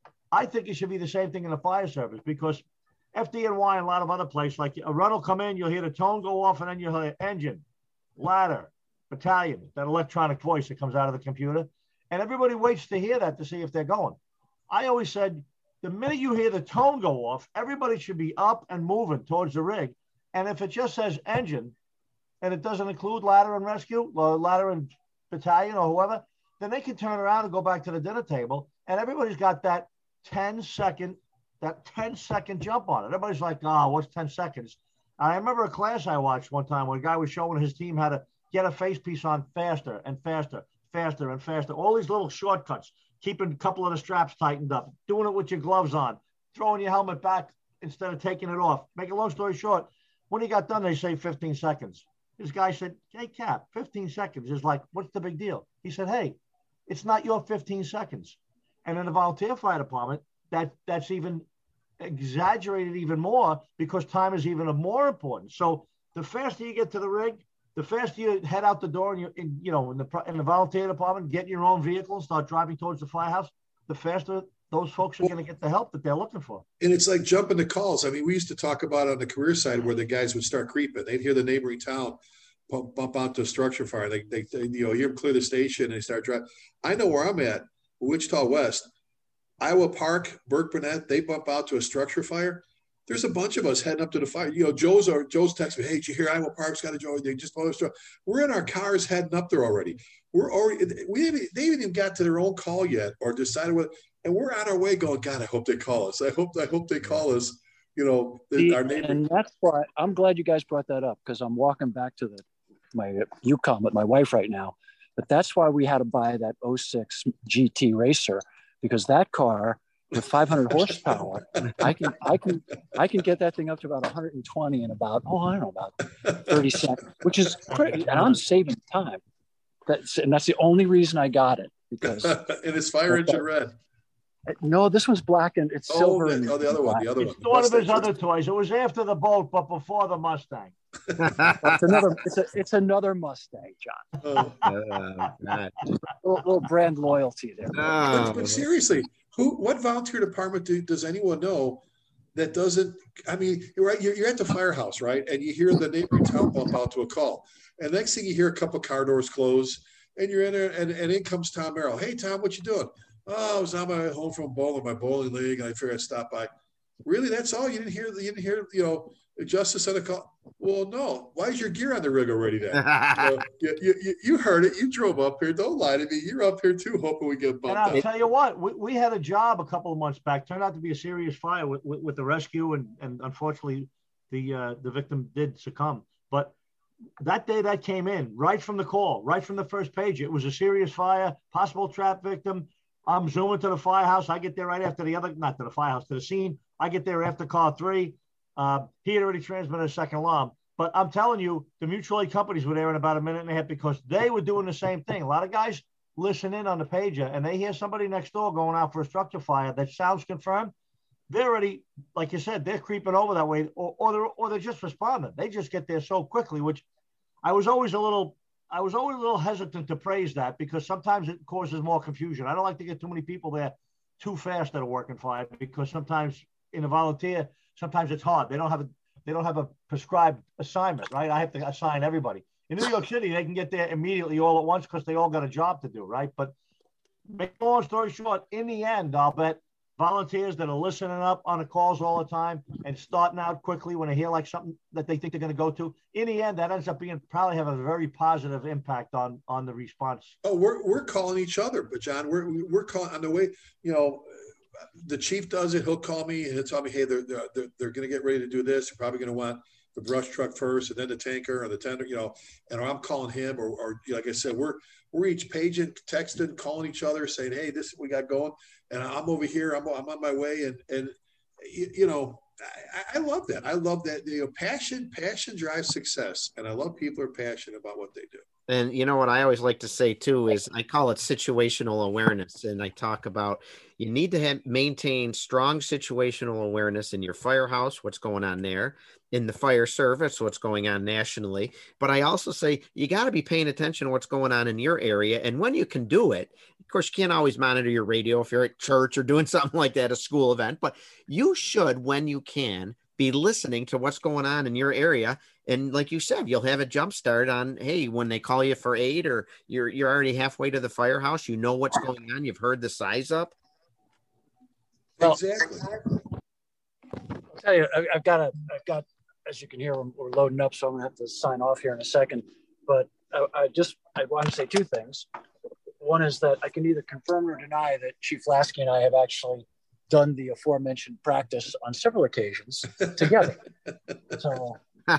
I think it should be the same thing in the fire service because F D N Y and a lot of other places, like a run will come in, you'll hear the tone go off, and then you'll hear engine, ladder, battalion, that electronic voice that comes out of the computer. And everybody waits to hear that to see if they're going. I always said, the minute you hear the tone go off, everybody should be up and moving towards the rig. And if it just says engine and it doesn't include ladder and rescue, or ladder and battalion or whoever, then they can turn around and go back to the dinner table. And everybody's got that ten second, that ten second jump on it. Everybody's like, oh, what's ten seconds? I remember a class I watched one time where a guy was showing his team how to get a face piece on faster and faster, faster and faster. All these little shortcuts, keeping a couple of the straps tightened up, doing it with your gloves on, throwing your helmet back instead of taking it off. Make a long story short, when he got done, they say fifteen seconds. This guy said, hey, Cap, fifteen seconds is like, what's the big deal? He said, hey, it's not your fifteen seconds. And in the volunteer fire department, that that's even exaggerated even more because time is even more important. So the faster you get to the rig, the faster you head out the door and you in, you know in the in the volunteer department, get your own vehicle and start driving towards the firehouse, the faster those folks are going to get the help that they're looking for. And it's like jumping the calls. I mean, we used to talk about on the career side where the guys would start creeping. They'd hear the neighboring town bump, bump out to a structure fire. They, they, they you know hear them clear the station and they start driving. I know where I'm at. Wichita West, Iowa Park, Burke Burnett, they bump out to a structure fire. There's a bunch of us heading up to the fire. You know, Joe's or Joe's text me, hey, did you hear Iowa Park's got a Joe? They just bought a structure. We're in our cars heading up there already. We're already, we haven't, they haven't even got to their own call yet or decided what, and we're on our way going, God, I hope they call us. I hope, I hope they call us, you know, the, our neighbor. And that's why I'm glad you guys brought that up because I'm walking back to the, my Yukon with my wife right now. But that's why we had to buy that oh six G T Racer, because that car with five hundred horsepower, I can I can I can get that thing up to about one hundred twenty in about oh I don't know about thirty seconds, which is great, and I'm saving time. That's and that's the only reason I got it because and it's fire engine red. No, this one's black and it's Oh, silver. the, and oh, the other one, black. the other It's one. one of his Mustang. other toys. It was after the boat, but before the Mustang. It's another. It's a. It's another Mustang, John. Oh. Oh, God. little, little brand loyalty there. Oh. But, but seriously, who? What volunteer department do, does anyone know that doesn't? I mean, you're right. You're, you're at the firehouse, right? And you hear the neighboring town bump out to a call, and next thing you hear a couple car doors close, and you're in there, and, and in comes Tom Merrill. Hey, Tom, what you doing? Oh, I was on my way home from bowling, my bowling league, and I figured I'd stop by. Really, that's all? You didn't hear? You didn't hear? You know, Justice on a call. Well, no. Why is your gear on the rig already then? you, know, you, you, you heard it. You drove up here. Don't lie to me. You're up here too, hoping we get bumped And I'll out. tell you what, we, we had a job a couple of months back. Turned out to be a serious fire with, with, with the rescue, and, and unfortunately, the uh, the victim did succumb. But that day that came in, right from the call, right from the first page, it was a serious fire, possible trap victim. I'm zooming to the firehouse. I get there right after the other, not to the firehouse, to the scene. I get there after call three. Uh, he had already transmitted a second alarm. But I'm telling you, the mutual aid companies were there in about a minute and a half because they were doing the same thing. A lot of guys listen in on the pager and they hear somebody next door going out for a structure fire that sounds confirmed. They're already, like you said, they're creeping over that way, or, or they're or they're just responding. They just get there so quickly, which I was always a little I was always a little hesitant to praise that because sometimes it causes more confusion. I don't like to get too many people there too fast that are working fire because sometimes in a volunteer, sometimes it's hard. They don't have a they don't have a prescribed assignment, right? I have to assign everybody. In New York City, they can get there immediately all at once because they all got a job to do, right? But make a long story short, in the end, I'll bet volunteers that are listening up on the calls all the time and starting out quickly when they hear like something that they think they're going to go to, in the end, that ends up being probably have a very positive impact on on the response. Oh, we're we're calling each other, but John, we're we're calling on the way. You know, the chief does it. He'll call me and he'll tell me, hey, they're they're they're, they're going to get ready to do this. They're probably going to want the brush truck first, and then the tanker or the tender. You know, and I'm calling him, or, or like I said, we're we're each paging, texting, calling each other, saying, hey, this is what we got going, and I'm over here. I'm I'm on my way, and and you, you know. I, I love that. I love that. You know, passion, passion drives success, and I love people are passionate about what they do. And you know what I always like to say too is I call it situational awareness, and I talk about you need to have, maintain strong situational awareness in your firehouse, what's going on there, in the fire service, what's going on nationally. But I also say you got to be paying attention to what's going on in your area, and when you can do it. Of course, you can't always monitor your radio if you're at church or doing something like that, a school event, but you should, when you can, be listening to what's going on in your area. And like you said, you'll have a jump start on, hey, when they call you for aid or you're you're already halfway to the firehouse, you know what's going on. You've heard the size up. Well, Exactly. I'll tell you, I, I've got a, I've got, as you can hear, we're loading up, so I'm gonna have to sign off here in a second. But I, I just, I want to say two things. One is that I can either confirm or deny that Chief Lasky and I have actually done the aforementioned practice on several occasions together. So,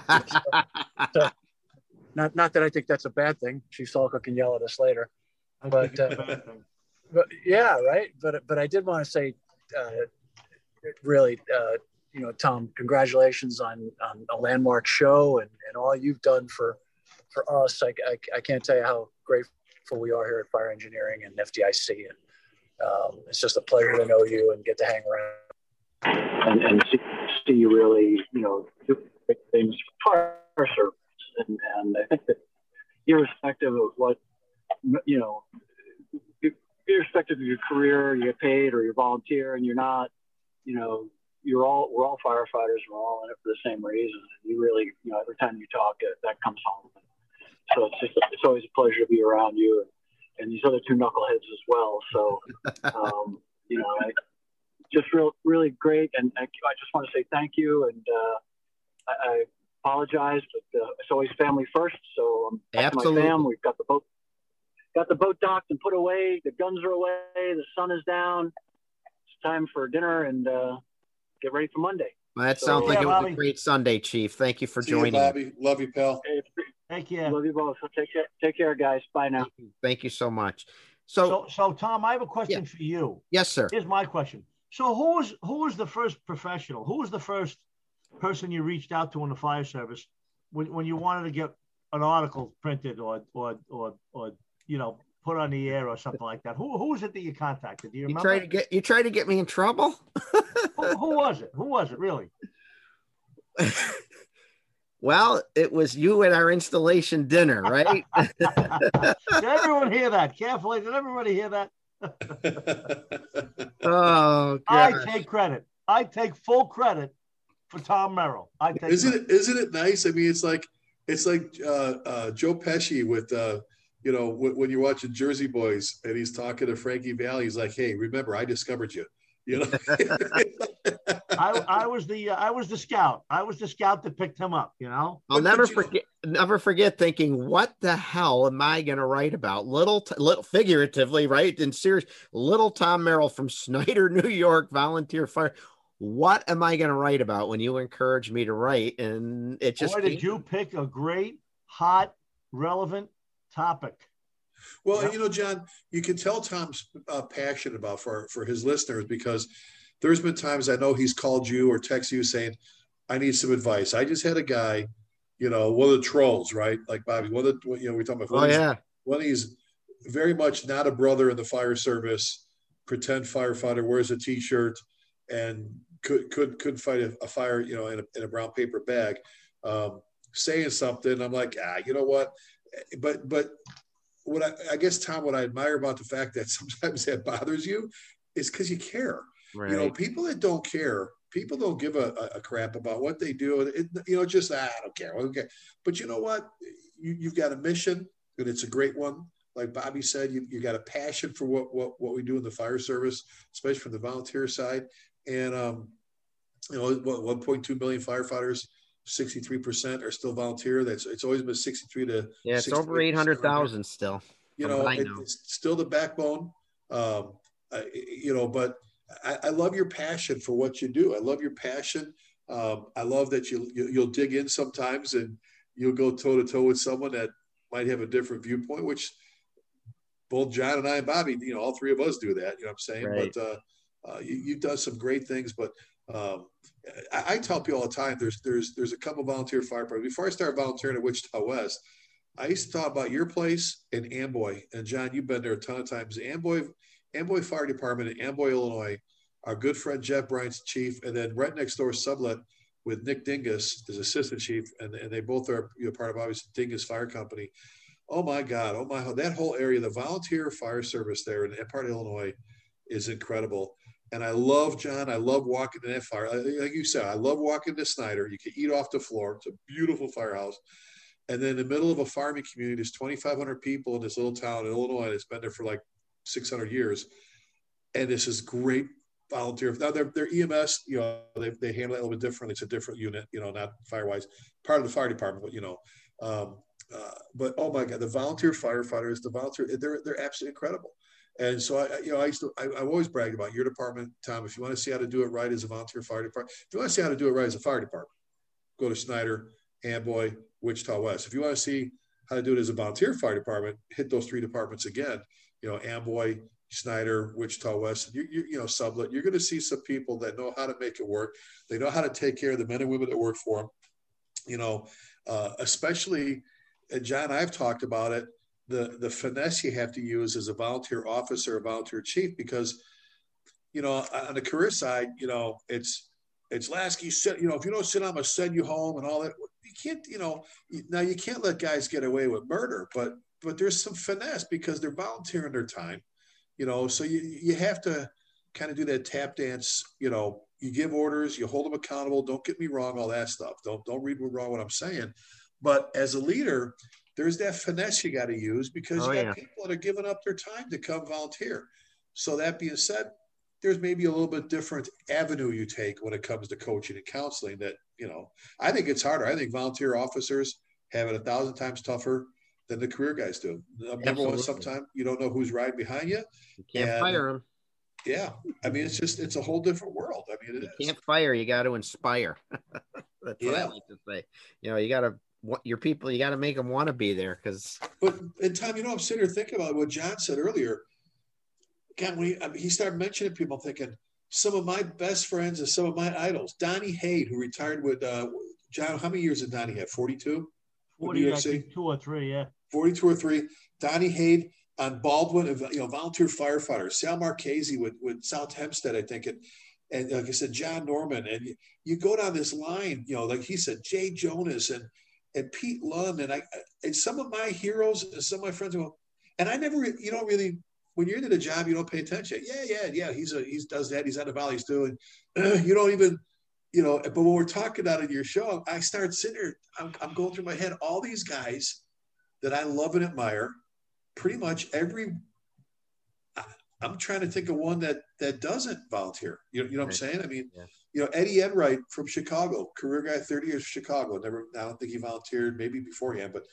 so not not that I think that's a bad thing. Chief Salka can yell at us later, I but, think it's a uh, bad thing. but yeah, right. But but I did want to say, uh, really, uh, you know, Tom, congratulations on on a landmark show and, and all you've done for for us. I, I I can't tell you how grateful we are here at Fire Engineering and F D I C, and um, it's just a pleasure to know you and get to hang around and, and see, see you really, you know, do great things for fire service. And, and I think that irrespective of what, you know, irrespective of your career, you get paid or you volunteer and you're not, you know, you're all, we're all firefighters. We're all in it for the same reason. And you really, you know, every time you talk, it, that comes home. So it's just, it's always a pleasure to be around you and, and these other two knuckleheads as well. So, um, you know, I, just real, really great. And I, I just want to say thank you. And uh, I, I apologize, but uh, it's always family first. So I'm back to my fam. We've got the boat, got the boat docked and put away. The guns are away. The sun is down. It's time for dinner and uh, get ready for Monday. Well, that So, sounds like yeah, it was Bobby. a great Sunday, Chief. Thank you for See joining. you, Bobby. Love you, pal. Hey, Thank you. love you both. So take care. Take care, guys. Bye now. Thank you, Thank you so much. So, So, so Tom, I have a question Yeah. for you. yes, sir. Here's my question. So who was who was the first professional? Who was the first person you reached out to in the fire service when, when you wanted to get an article printed or or or or you know put on the air or something like that. Who who was it that you contacted? Do you You remember? try to get you try to get me in trouble. who, who was it? Who was it really? Well, it was you at our installation dinner, right? Did everyone hear that? Carefully, did everybody hear that? Oh, I gosh. take credit. I take full credit for Tom Merrill. I take isn't credit. it isn't it nice? I mean, it's like it's like uh, uh, Joe Pesci with uh, you know w- when you're watching Jersey Boys and he's talking to Frankie Valli. He's like, "Hey, remember, I discovered you." You know. I, I was the uh, I was the scout. I was the scout that picked him up. You know. I'll But- never but you know- forget. Never forget thinking, what the hell am I going to write about? Little, t- little, figuratively, right? And serious, little Tom Merrill from Snyder, New York, volunteer fire. What am I going to write about when you encourage me to write? And it just Boy, did you pick a great, hot, relevant topic. Well, Yep. you know, John, you can tell Tom's uh, passionate about for for his listeners because there's been times I know he's called you or texted you saying, "I need some advice." I just had a guy, you know, one of the trolls, right? Like Bobby, one of the, you know, we're talking about. Oh, yeah. One of these very much not a brother in the fire service, pretend firefighter, wears a T-shirt, and could could could fight a, a fire, you know, in a, in a brown paper bag, um, saying something. I'm like, ah, you know what? But but what I, I guess, Tom, what I admire about the fact that sometimes that bothers you is because you care. Right. You know, people that don't care, people don't give a, a crap about what they do. It, you know, just, ah, I don't care. I don't care. But you know what? You, you've got a mission, and it's a great one. Like Bobby said, you, you got a passion for what, what, what we do in the fire service, especially from the volunteer side. And, um, you know, what, one point two million firefighters, sixty-three percent are still volunteer. That's It's always been sixty-three to Yeah, it's over eight hundred thousand still. You from know, what I it, know. it's still the backbone. Um, I, you know, but I, I love your passion for what you do. I love your passion. Um, I love that you, you you'll dig in sometimes and you'll go toe to toe with someone that might have a different viewpoint, which both John and I and Bobby, you know, all three of us do that. You know what I'm saying? Right. But uh, uh, you, you've done some great things. But um, I, I tell people all the time, there's there's there's a couple volunteer firefighters. Before I started volunteering at Wichita West, I used to talk about your place in Amboy. And John, you've been there a ton of times. Amboy, Amboy Fire Department in Amboy, Illinois. Our good friend Jeff Bryant's chief, and then right next door, Sublet with Nick Dingus is assistant chief, and, and they both are, you know, part of obviously Dingus Fire Company. Oh my God! Oh my! That whole area, the volunteer fire service there in that part of Illinois, is incredible. And I love, John. I love walking in that fire. Like you said, I love walking to Snyder. You can eat off the floor. It's a beautiful firehouse. And then in the middle of a farming community, there's twenty-five hundred people in this little town in Illinois that's been there for like six hundred years. And this is great volunteer. Now they're, they're E M S, you know, they, they handle it a little bit different. It's a different unit, you know, not fire-wise, part of the fire department, but, you know, um, uh, but oh my God, the volunteer firefighters, the volunteer, they're, they're absolutely incredible. And so I, you know, I used to, I, I've always bragged about your department, Tom. If you want to see how to do it right as a volunteer fire department, if you want to see how to do it right as a fire department, go to Snyder, Amboy, Wichita West. If you want to see how to do it as a volunteer fire department, hit those three departments again, you know, Amboy, Snyder, Wichita West, you, you, you know, Sublet. You're going to see some people that know how to make it work. They know how to take care of the men and women that work for them, you know, uh, especially, and John, I've talked about it, the, the finesse you have to use as a volunteer officer, a volunteer chief, because, you know, on the career side, you know, it's, it's Lasky, sit, you know, if you don't sit, I'm going to send you home and all that. You can't, you know, now you can't let guys get away with murder, but, but there's some finesse because they're volunteering their time, you know, so you, you have to kind of do that tap dance, you know, you give orders, you hold them accountable. Don't get me wrong, all that stuff. Don't, don't read wrong what I'm saying. But as a leader, there's that finesse you got to use because Oh, you got yeah. people that are giving up their time to come volunteer. So that being said, there's maybe a little bit different avenue you take when it comes to coaching and counseling that, you know, I think it's harder. I think volunteer officers have it a thousand times tougher than the career guys do. Number one, Absolutely. sometimes you don't know who's riding behind you. You can't And- fire them. Yeah. I mean, it's just, it's a whole different world. I mean, it You is. can't fire. You got to inspire. That's what I Yeah. like to say. You know, you got to, what your people, you got to make them want to be there because But, and Tom, you know, I'm sitting here thinking about what John said earlier. God, when he, I mean, he started mentioning people, I'm thinking some of my best friends and some of my idols, Donnie Haid, who retired with uh, John. How many years did Donnie have? forty-two? New forty, York I City? think two or three, yeah. forty-two or three. Donnie Haid, on Baldwin, you know, volunteer firefighters, Sal Marchese with, with South Hempstead, I think, and, and like I said, John Norman, and you, you go down this line, you know, like he said, Jay Jonas and and Pete Lund, and I and some of my heroes, and some of my friends, go, and I never, you don't really, when you're into the job, you don't pay attention. Yeah, yeah, yeah. He's a he does that. He's on the volleys too, and uh, you don't even, you know. But when we're talking out of your show, I start sitting there. I'm, I'm going through my head all these guys that I love and admire. Pretty much every, I'm trying to think of one that that doesn't volunteer. You know, you know what I'm saying? I mean, yeah. you know, Eddie Enright from Chicago, career guy, thirty years from Chicago. Never, I don't think he volunteered, maybe beforehand, but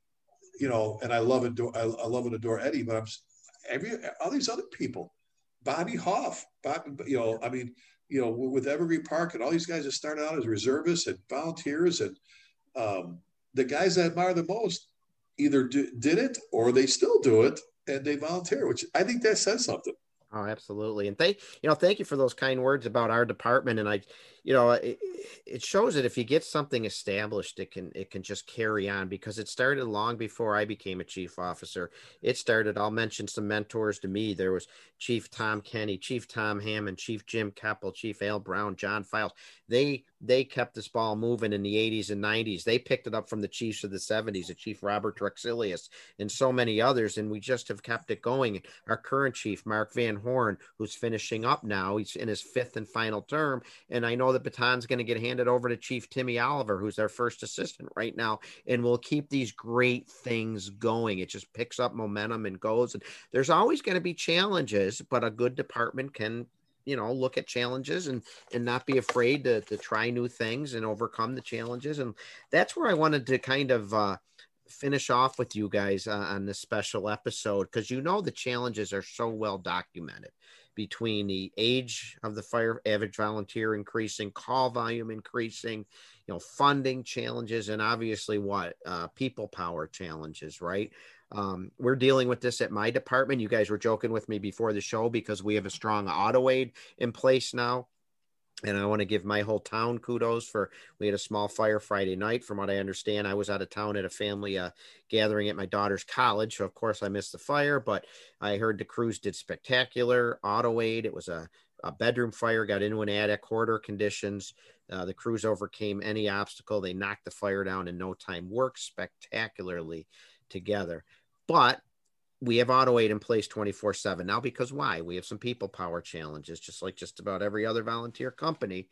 you know, and I love and adore, I, I love and adore Eddie. But I'm every all these other people, Bobby Hoff, Bobby, you know, I mean, you know, with Evergreen Park and all these guys that started out as reservists and volunteers, and um, the guys I admire the most either do, did it or they still do it and they volunteer, which I think that says something. Oh, absolutely. And thank, you know, thank you for those kind words about our department. And I, you know, it, it shows that if you get something established, it can, it can just carry on, because it started long before I became a chief officer. It started, I'll mention some mentors to me. There was Chief Tom Kenny, Chief Tom Hammond, Chief Jim Keppel, Chief Al Brown, John Files. They, they kept this ball moving in the eighties and nineties. They picked it up from the chiefs of the seventies, the Chief Robert Drexilius and so many others. And we just have kept it going. Our current chief, Mark Van Horn, who's finishing up now, he's in his fifth and final term. And I know the baton's going to get handed over to Chief Timmy Oliver, who's our first assistant right now. And we'll keep these great things going. It just picks up momentum and goes. And there's always going to be challenges, but a good department can, you know, look at challenges and, and not be afraid to, to try new things and overcome the challenges. And that's where I wanted to kind of uh, finish off with you guys uh, on this special episode, because, you know, the challenges are so well documented between the age of the fire average volunteer increasing, call volume increasing, you know, funding challenges, and obviously what uh, people power challenges, right? Um, we're dealing with this at my department. You guys were joking with me before the show because we have a strong auto aid in place now. And I want to give my whole town kudos for, we had a small fire Friday night. From what I understand, I was out of town at a family uh, gathering at my daughter's college. So of course I missed the fire, but I heard the crews did spectacular. Auto aid. It was a, a bedroom fire, got into an attic, hoarder conditions. Uh, the crews overcame any obstacle. They knocked the fire down in no time, worked spectacularly together. But we have auto aid in place twenty-four seven now, because why? We have some people power challenges, just like just about every other volunteer company.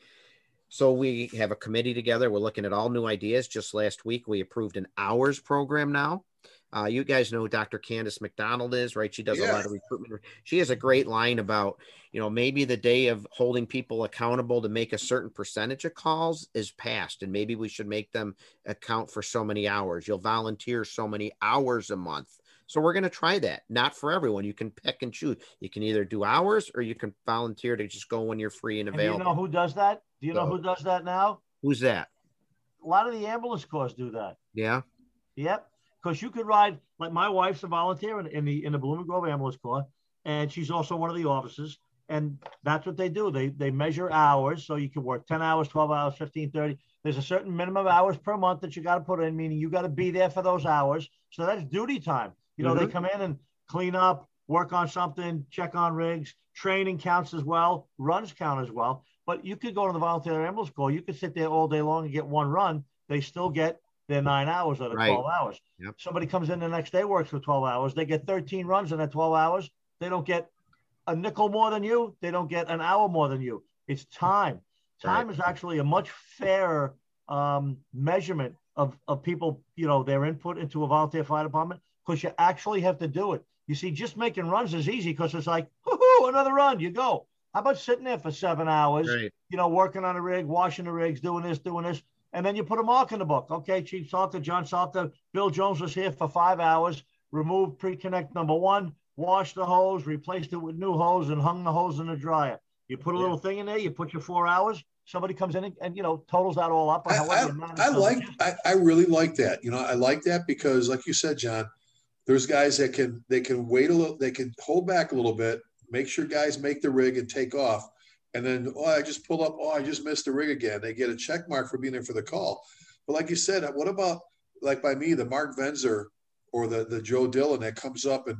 So we have a committee together. We're looking at all new ideas. Just last week, we approved an hours program now. Uh, you guys know who Doctor Candace McDonald is, right? She does yeah. a lot of recruitment. She has a great line about, you know, maybe the day of holding people accountable to make a certain percentage of calls is past, and maybe we should make them account for so many hours. You'll volunteer so many hours a month. So we're going to try that. Not for everyone. You can pick and choose. You can either do hours or you can volunteer to just go when you're free and available. And do you know who does that? Do you so, know who does that now? Who's that? A lot of the ambulance corps do that. Yeah. Yep. Because you could ride, like my wife's a volunteer in, in the in the Blooming Grove Ambulance Corps, and she's also one of the officers. And that's what they do. They they measure hours. So you can work ten hours, twelve hours, fifteen, thirty. There's a certain minimum of hours per month that you got to put in, meaning you got to be there for those hours. So that's duty time. You know, mm-hmm. they come in and clean up, work on something, check on rigs. Training counts as well. Runs count as well. But you could go to the volunteer ambulance corps. You could sit there all day long and get one run. They still get their nine hours out of right. twelve hours. Yep. Somebody comes in the next day, works for twelve hours. They get thirteen runs in that twelve hours. They don't get a nickel more than you. They don't get an hour more than you. It's time. Time right. is actually a much fairer um, measurement of, of people, you know, their input into a volunteer fire department, because you actually have to do it. You see, just making runs is easy because it's like, whoo, another run, you go. How about sitting there for seven hours, right. you know, working on a rig, washing the rigs, doing this, doing this, and then you put a mark in the book. Okay, Chief Salter, John Salter, Bill Jones was here for five hours, removed pre-connect number one, washed the hose, replaced it with new hose, and hung the hose in the dryer. You put a little yeah. thing in there, you put your four hours, somebody comes in and, and you know, totals that all up. Or I, I, I like, I, I really like that. You know, I like that because like you said, John, there's guys that can, they can wait a little, they can hold back a little bit, make sure guys make the rig and take off. And then, oh, I just pulled up, oh, I just missed the rig again. They get a check mark for being there for the call. But like you said, what about, like by me, the Mark Venzer or the, the Joe Dillon that comes up and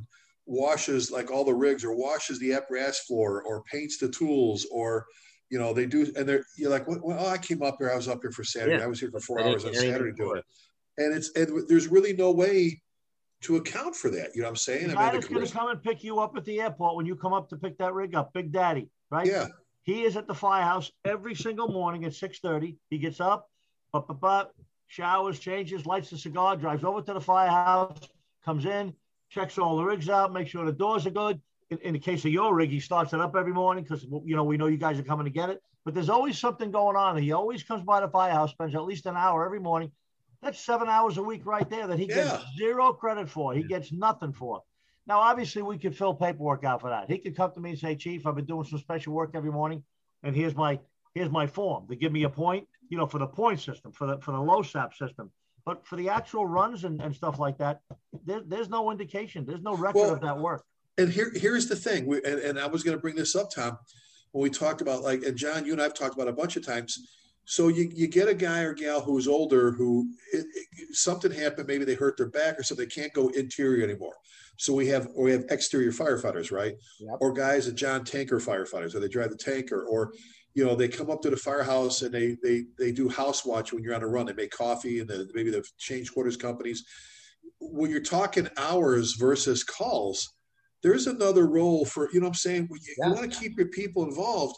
washes like all the rigs or washes the apparatus floor or paints the tools or, you know, they do, and they're, you're like, well, oh, I came up here, I was up here for Saturday. Yeah. I was here for four Anything- hours on anything Saturday for doing it. it. And it's, and there's really no way to account for that. You know what I'm saying? The I guy mean, that's the going to come and pick you up at the airport when you come up to pick that rig up, Big Daddy, right? Yeah. He is at the firehouse every single morning at six thirty. He gets up, but, but, but, showers, changes, lights the cigar, drives over to the firehouse, comes in, checks all the rigs out, makes sure the doors are good. In, in the case of your rig, he starts it up every morning because, you know, we know you guys are coming to get it. But there's always something going on. He always comes by the firehouse, spends at least an hour every morning. That's seven hours a week right there that he Yeah. gets zero credit for. He gets nothing for. Now, obviously, we could fill paperwork out for that. He could come to me and say, Chief, I've been doing some special work every morning, and here's my here's my form. They give me a point, you know, for the point system, for the for the low S A P system. But for the actual runs and, and stuff like that, there, there's no indication. There's no record Well, of that work. And here, here's the thing. We, and, and I was going to bring this up, Tom, when we talked about like, and John, you and I've talked about a bunch of times. So you, you get a guy or gal who's older who it, it, something happened, maybe they hurt their back or something, they can't go interior anymore. So we have, or we have exterior firefighters, right? Yep. Or guys that John tanker firefighters, or they drive the tanker, or, you know, they come up to the firehouse and they, they, they do house watch when you're on a run, they make coffee and the, maybe they've changed quarters companies. When you're talking hours versus calls, there's another role for, you know what I'm saying? You, Yeah. you want to keep your people involved.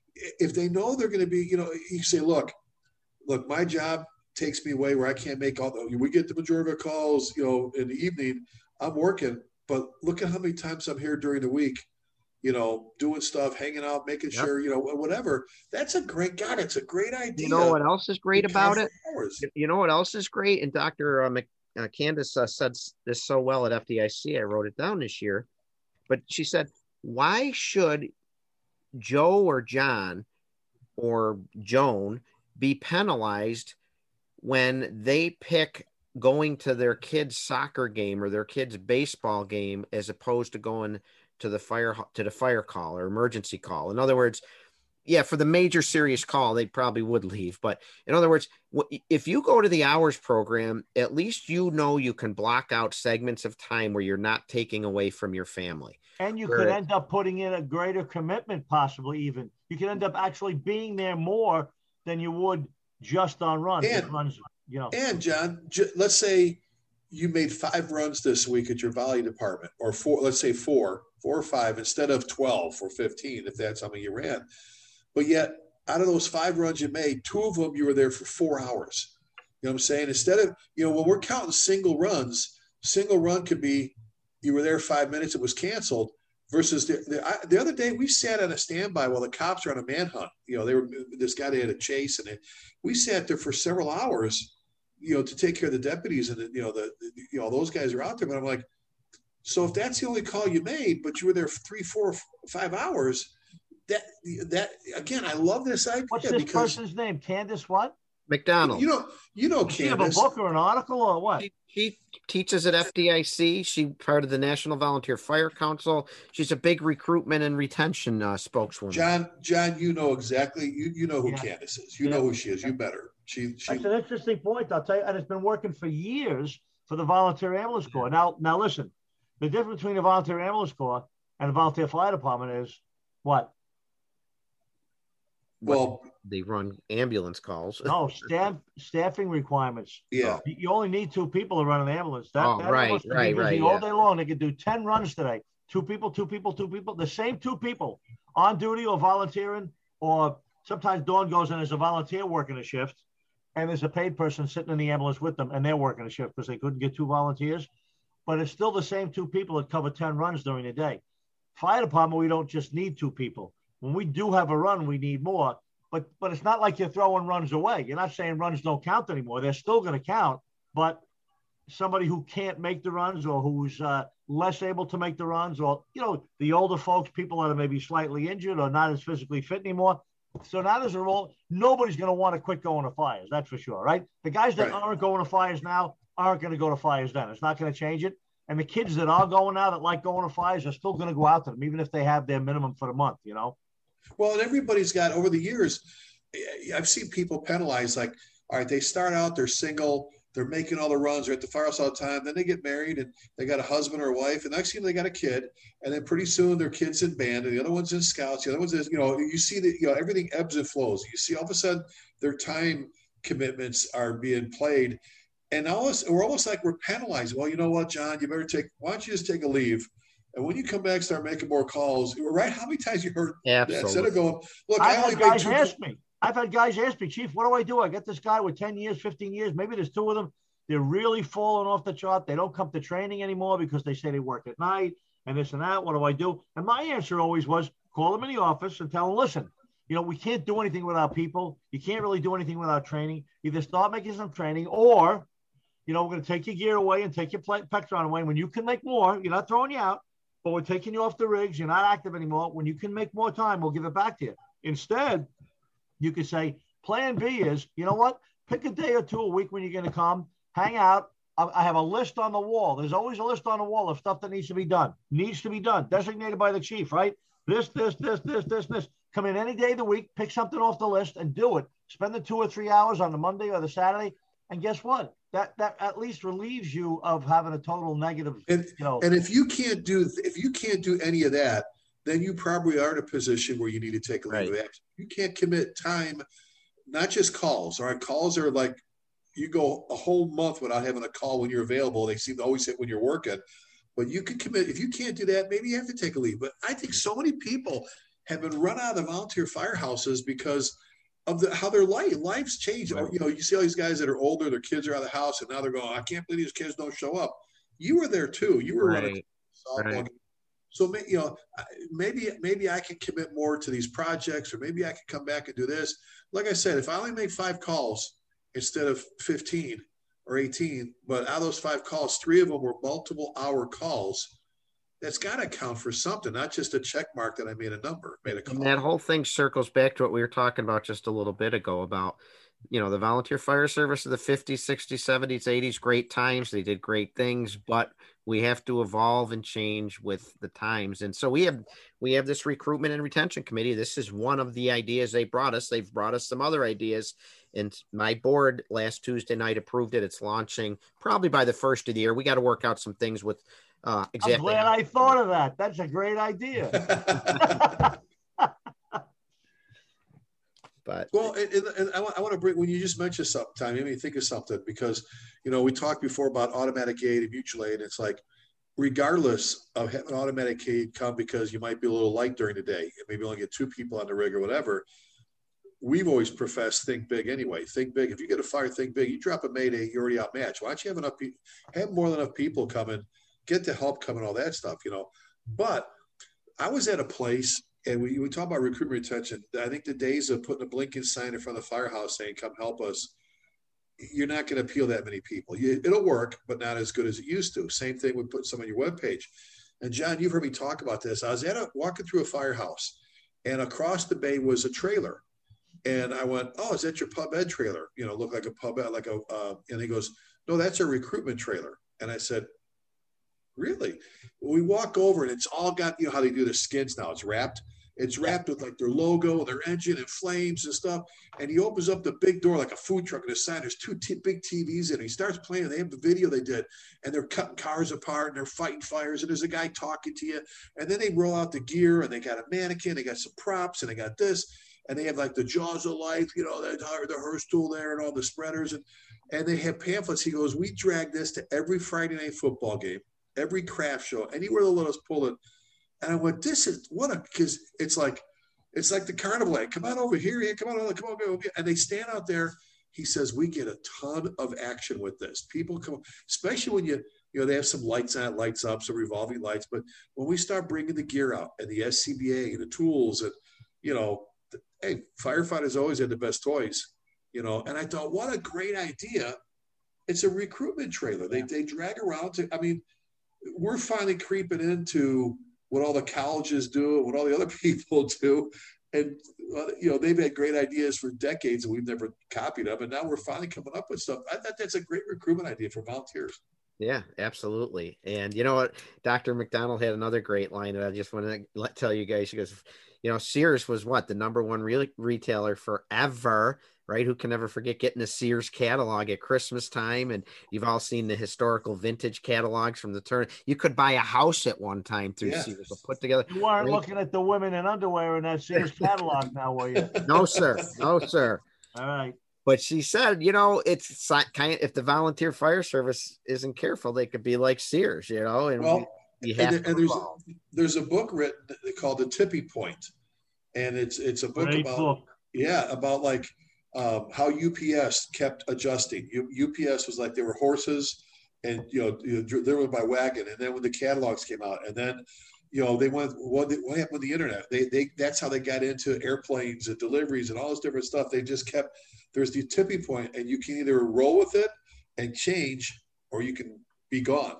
If they know they're going to be, you know, you say, look, look, my job takes me away where I can't make all the, we get the majority of our calls, you know, in the evening, I'm working, but look at how many times I'm here during the week, you know, doing stuff, hanging out, making Yep. sure, you know, whatever. That's a great, God, it's a great idea. You know what else is great to about count it? for hours. You know what else is great? And Doctor Uh, Mc, uh, Candace uh, said this so well at F D I C. I wrote it down this year. But she said, why should Joe or John or Joan be penalized when they pick going to their kid's soccer game or their kid's baseball game as opposed to going to the fire to the fire call or emergency call? In other words, yeah, for the major serious call, they probably would leave. But in other words, if you go to the hours program, at least you know you can block out segments of time where you're not taking away from your family. And you Where could it- end up putting in a greater commitment, possibly even. You could end up actually being there more than you would just on runs. And- It runs, you know. And John, j- let's say you made five runs this week at your volley department, or four, let's say four, four or five instead of twelve or fifteen, if that's how many you ran. But yet, out of those five runs you made, two of them you were there for four hours. You know what I'm saying? Instead of, you know, when we're counting single runs, single run could be you were there five minutes, it was canceled. Versus the, the, I, the other day, we sat on a standby while the cops were on a manhunt. You know, they were this guy they had a chase, and they, we sat there for several hours, you know, to take care of the deputies, and the, you know the, the you know those guys are out there. But I'm like, so if that's the only call you made, but you were there for three, four, five hours, that that again, I love this idea. What's this because person's name? Candace what? McDonald. you know, you know, Does she have a Candace. book or an article or what? She, she teaches at F D I C. She part of the National Volunteer Fire Council. She's a big recruitment and retention uh, spokeswoman. John, John, you know exactly. You you know who Yeah. Candace is. You Yeah. know who she is. You better. She she. That's an interesting point, I'll tell you, and it's been working for years for the Volunteer Ambulance Corps. Now, now listen, the difference between the Volunteer Ambulance Corps and the Volunteer Fire Department is what? Well, They run ambulance calls. No, staff staffing requirements. yeah. You you only need two people to run an ambulance. That, Oh, that right, ambulance can be right, busy right, all yeah. day long. They could do ten runs today. Two people, two people, two people. The same two people on duty or volunteering, or sometimes Dawn goes in as a volunteer working a shift, and there's a paid person sitting in the ambulance with them, and they're working a shift because they couldn't get two volunteers. But it's still the same two people that cover ten runs during the day. Fire department, we don't just need two people. When we do have a run, we need more. But but it's not like you're throwing runs away. You're not saying runs don't count anymore. They're still going to count. But somebody who can't make the runs, or who's uh, less able to make the runs, or, you know, the older folks, people that are maybe slightly injured or not as physically fit anymore. So now there's a role. Nobody's going to want to quit going to fires. That's for sure, right? The guys that Right. aren't going to fires now aren't going to go to fires then. It's not going to change it. And the kids that are going now that like going to fires are still going to go out to them, even if they have their minimum for the month, you know? Well, and everybody's got over the years, I've seen people penalized like, all right, they start out, they're single, they're making all the runs. They're at the firehouse all the time. Then they get married and they got a husband or a wife. And next thing they got a kid. And then pretty soon their kid's in band and the other one's in scouts. The other one's, in, you know, you see that, you know, everything ebbs and flows. You see all of a sudden their time commitments are being played. And almost, we're almost like we're penalized. Well, you know what, John, you better take, why don't you just take a leave? And when you come back, start making more calls, right? How many times you heard Absolutely. that? Instead of going, look, I've I only had made guys two. ask me. I've had guys ask me, Chief, what do I do? I got this guy with ten years, fifteen years. Maybe there's two of them. They're really falling off the chart. They don't come to training anymore because they say they work at night and this and that. What do I do? And my answer always was call them in the office and tell them, listen, you know, we can't do anything without people. You can't really do anything without training. Either start making some training or, you know, we're going to take your gear away and take your Pectron away. When you can make more, you're not throwing you out. But we're taking you off the rigs. You're not active anymore. When you can make more time, we'll give it back to you. Instead, you could say, plan B is, you know what? Pick a day or two a week when you're going to come, hang out. I I have a list on the wall. There's always a list on the wall of stuff that needs to be done. Needs to be done. Designated by the chief, right? This, this, this, this, this, this. Come in any day of the week, pick something off the list and do it. Spend the two or three hours on the Monday or the Saturday. And guess what? That that at least relieves you of having a total negative. And, you know, and if you can't do if you can't do any of that, then you probably are in a position where you need to take a leave of absence. You can't commit time, not just calls. All right, calls are like you go a whole month without having a call when you're available. They seem to always hit when you're working. But you can commit. If you can't do that, maybe you have to take a leave. But I think so many people have been run out of the volunteer firehouses because of the, how their life lives change. Right. Or, you know, you see all these guys that are older, their kids are out of the house, and now they're going, I can't believe these kids don't show up. You were there too. You were right. running softball. Right. So, you know, maybe maybe I can commit more to these projects, or maybe I can come back and do this. Like I said, if I only make five calls instead of fifteen or eighteen, but out of those five calls, three of them were multiple hour calls, that's got to count for something, not just a check mark that I made a number, made a call. And that whole thing circles back to what we were talking about just a little bit ago about, you know, the volunteer fire service of the fifties, sixties, seventies, eighties, great times. They did great things, but we have to evolve and change with the times. And so we have, we have this recruitment and retention committee. This is one of the ideas they brought us. They've brought us some other ideas, and my board last Tuesday night approved it. It's launching probably by the first of the year. We got to work out some things with uh, exactly. I'm glad I thought of that. That's a great idea. But well, and, and I, want, I want to bring, when you just mentioned something, Tom, you made me think of something, because, you know, we talked before about automatic aid and mutual aid. It's like, regardless of having automatic aid come because you might be a little light during the day and maybe only get two people on the rig or whatever, we've always professed think big anyway. Think big. If you get a fire, think big. You drop a mayday, you're already outmatched. Why don't you have enough people, have more than enough people coming, get the help coming, all that stuff, you know? But I was at a place, and we, we talk about recruitment retention. I think the days of putting a blinking sign in front of the firehouse saying, come help us, you're not going to appeal that many people. You, it'll work, but not as good as it used to. Same thing with putting some on your webpage. And John, you've heard me talk about this. I was at a, walking through a firehouse, and across the bay was a trailer. And I went, oh, is that your pub ed trailer? You know, look like a pub ed, like a, uh, and he goes, no, that's a recruitment trailer. And I said, really? We walk over, and it's all got, you know, how they do their skins now. It's wrapped. It's wrapped with like their logo, their engine, and flames and stuff. And he opens up the big door like a food truck, and a sign. There's two t- big T Vs in it. He starts playing. They have the video they did, and they're cutting cars apart, and they're fighting fires. And there's a guy talking to you. And then they roll out the gear, and they got a mannequin. They got some props, and they got this. And they have like the Jaws of Life, you know, the, the hearse tool there, and all the spreaders. And, and they have pamphlets. He goes, we drag this to every Friday night football game, every craft show, anywhere they'll let us pull it. And I went, this is what a, because it's like, it's like the carnival. Like, come on over here. Yeah, come on, come on, come on. And they stand out there. He says, we get a ton of action with this. People come, especially when you, you know, they have some lights on, lights up, some revolving lights. But when we start bringing the gear out and the S C B A and the tools and, you know, the, hey, firefighters always had the best toys, you know. And I thought, what a great idea. It's a recruitment trailer. They, they drag around to, I mean, we're finally creeping into what all the colleges do, what all the other people do. And, uh, you know, they've had great ideas for decades and we've never copied them. And now we're finally coming up with stuff. I thought that's a great recruitment idea for volunteers. Yeah, absolutely. And you know what? Doctor McDonald had another great line that I just want to let, tell you guys. She goes, you know, Sears was what? The number one re- retailer forever, right? Who can never forget getting a Sears catalog at Christmas time? And you've all seen the historical vintage catalogs from the turn. You could buy a house at one time through Yeah. Sears. Put together. You weren't right? looking at the women in underwear in that Sears catalog now, were you? No, sir. No, sir. All right. But she said, you know, it's kind of, if the volunteer fire service isn't careful, they could be like Sears, you know. And well, you and, have and there's there's a book written called The Tipping Point, and it's it's a book Great about book. yeah about like um, how U P S kept adjusting. U, UPS was like they were horses, and you know you know, they were by wagon, and then when the catalogs came out, and then you know they went what, what happened with the internet? They they that's how they got into airplanes and deliveries and all this different stuff. They just kept. There's the tipping point, and you can either roll with it and change, or you can be gone.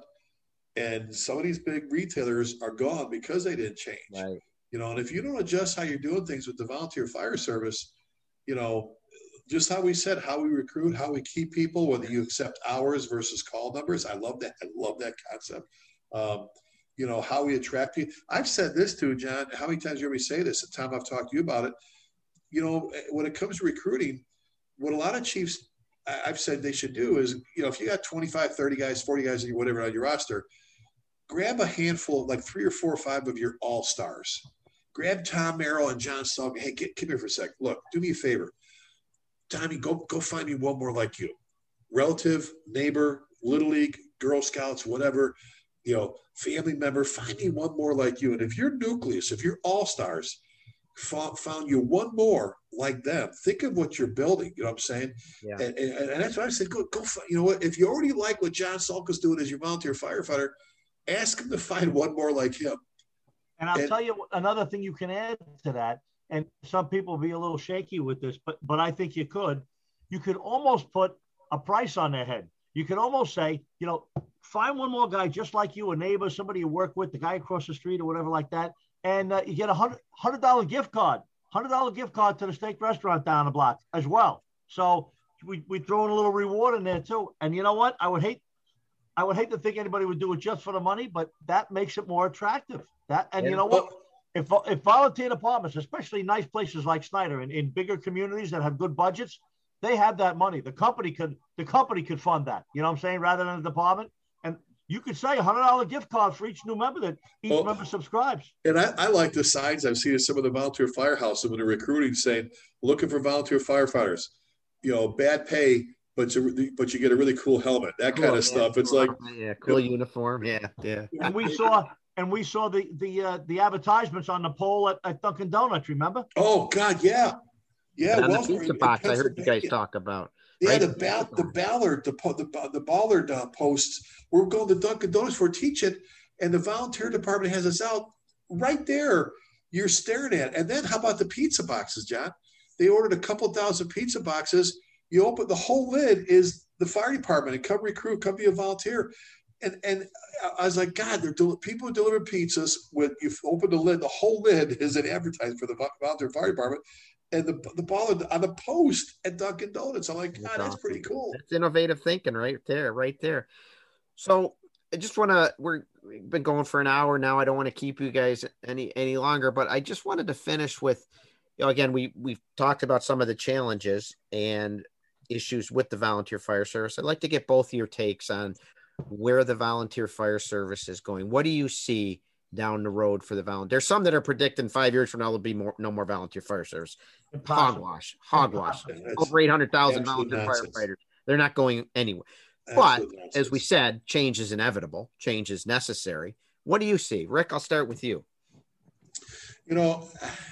And some of these big retailers are gone because they didn't change. Right. You know, and if you don't adjust how you're doing things with the volunteer fire service, you know, just how we said, how we recruit, how we keep people, whether you accept hours versus call numbers. I love that. I love that concept. Um, you know, how we attract people. I've said this too, John. How many times you hear me say this? And Tom, I've talked to you about it. You know, when it comes to recruiting, what a lot of chiefs I've said they should do is, you know, if you got twenty-five, thirty guys, forty guys, whatever on your roster, grab a handful, like three or four or five of your all-stars. Grab Tom Merrill and John Salk. Hey, get, come here for a sec. Look, do me a favor. Tommy, go go find me one more like you. Relative, neighbor, Little League, Girl Scouts, whatever, you know, family member, find me one more like you. And if you're nucleus, if you're all-stars, found, found you one more like them, think of what you're building. You know what I'm saying? Yeah. And, and, and that's why I said, go, go, you know what? If you already like what John Salk is doing as your volunteer firefighter, ask him to find one more like him. And I'll and, tell you another thing you can add to that. And some people be a little shaky with this, but but I think you could. You could almost put a price on their head. You could almost say, you know, find one more guy just like you, a neighbor, somebody you work with, the guy across the street or whatever like that, and uh, you get a hundred hundred dollar gift card, hundred dollar gift card to the steak restaurant down the block as well. So we we throw in a little reward in there too. And you know what? I would hate. I would hate to think anybody would do it just for the money, but that makes it more attractive. That and yeah. You know what? If if volunteer departments, especially nice places like Snyder and in bigger communities that have good budgets, they have that money. The company could the company could fund that. You know what I'm saying? Rather than the department. And you could say a hundred dollar gift card for each new member that each well, member subscribes. And I, I like the signs I've seen at some of the volunteer firehouses when they're recruiting saying, looking for volunteer firefighters. You know, bad pay. But you, but you get a really cool helmet, that cool, kind of yeah, stuff. It's cool, like yeah, cool you know, uniform, yeah, yeah. And we saw and we saw the the uh, the advertisements on the pole at, at Dunkin' Donuts. Remember? Oh God, yeah, yeah. And well, the pizza box I heard you guys talk about. Yeah, right? the Ball, the Ballard, the the the Ballard uh, posts. We're going to Dunkin' Donuts for teach it, and the volunteer department has us out right there. You're staring at, and then how about the pizza boxes, John? They ordered a couple thousand pizza boxes. You open the whole lid is the fire department and come recruit, come be a volunteer. And and I was like, God, they're del- people who deliver pizzas with you open the lid, the whole lid is an advertisement for the volunteer fire department. And the the ball on the post at Dunkin' Donuts. I'm like, God, that's, that's awesome. Pretty cool. That's innovative thinking right there, right there. So I just want to, we're we've been going for an hour now. I don't want to keep you guys any any longer, but I just wanted to finish with, you know, again, we we've talked about some of the challenges and issues with the volunteer fire service. I'd like to get both of your takes on where the volunteer fire service is going. What do you see down the road for the volunteer? There's some that are predicting five years from now there'll be more, no more volunteer fire service. Impossible. Hogwash, hogwash. Over eight hundred thousand volunteer nonsense. Firefighters. They're not going anywhere. Absolute but nonsense. As we said, change is inevitable. Change is necessary. What do you see? Rick, I'll start with you. You know,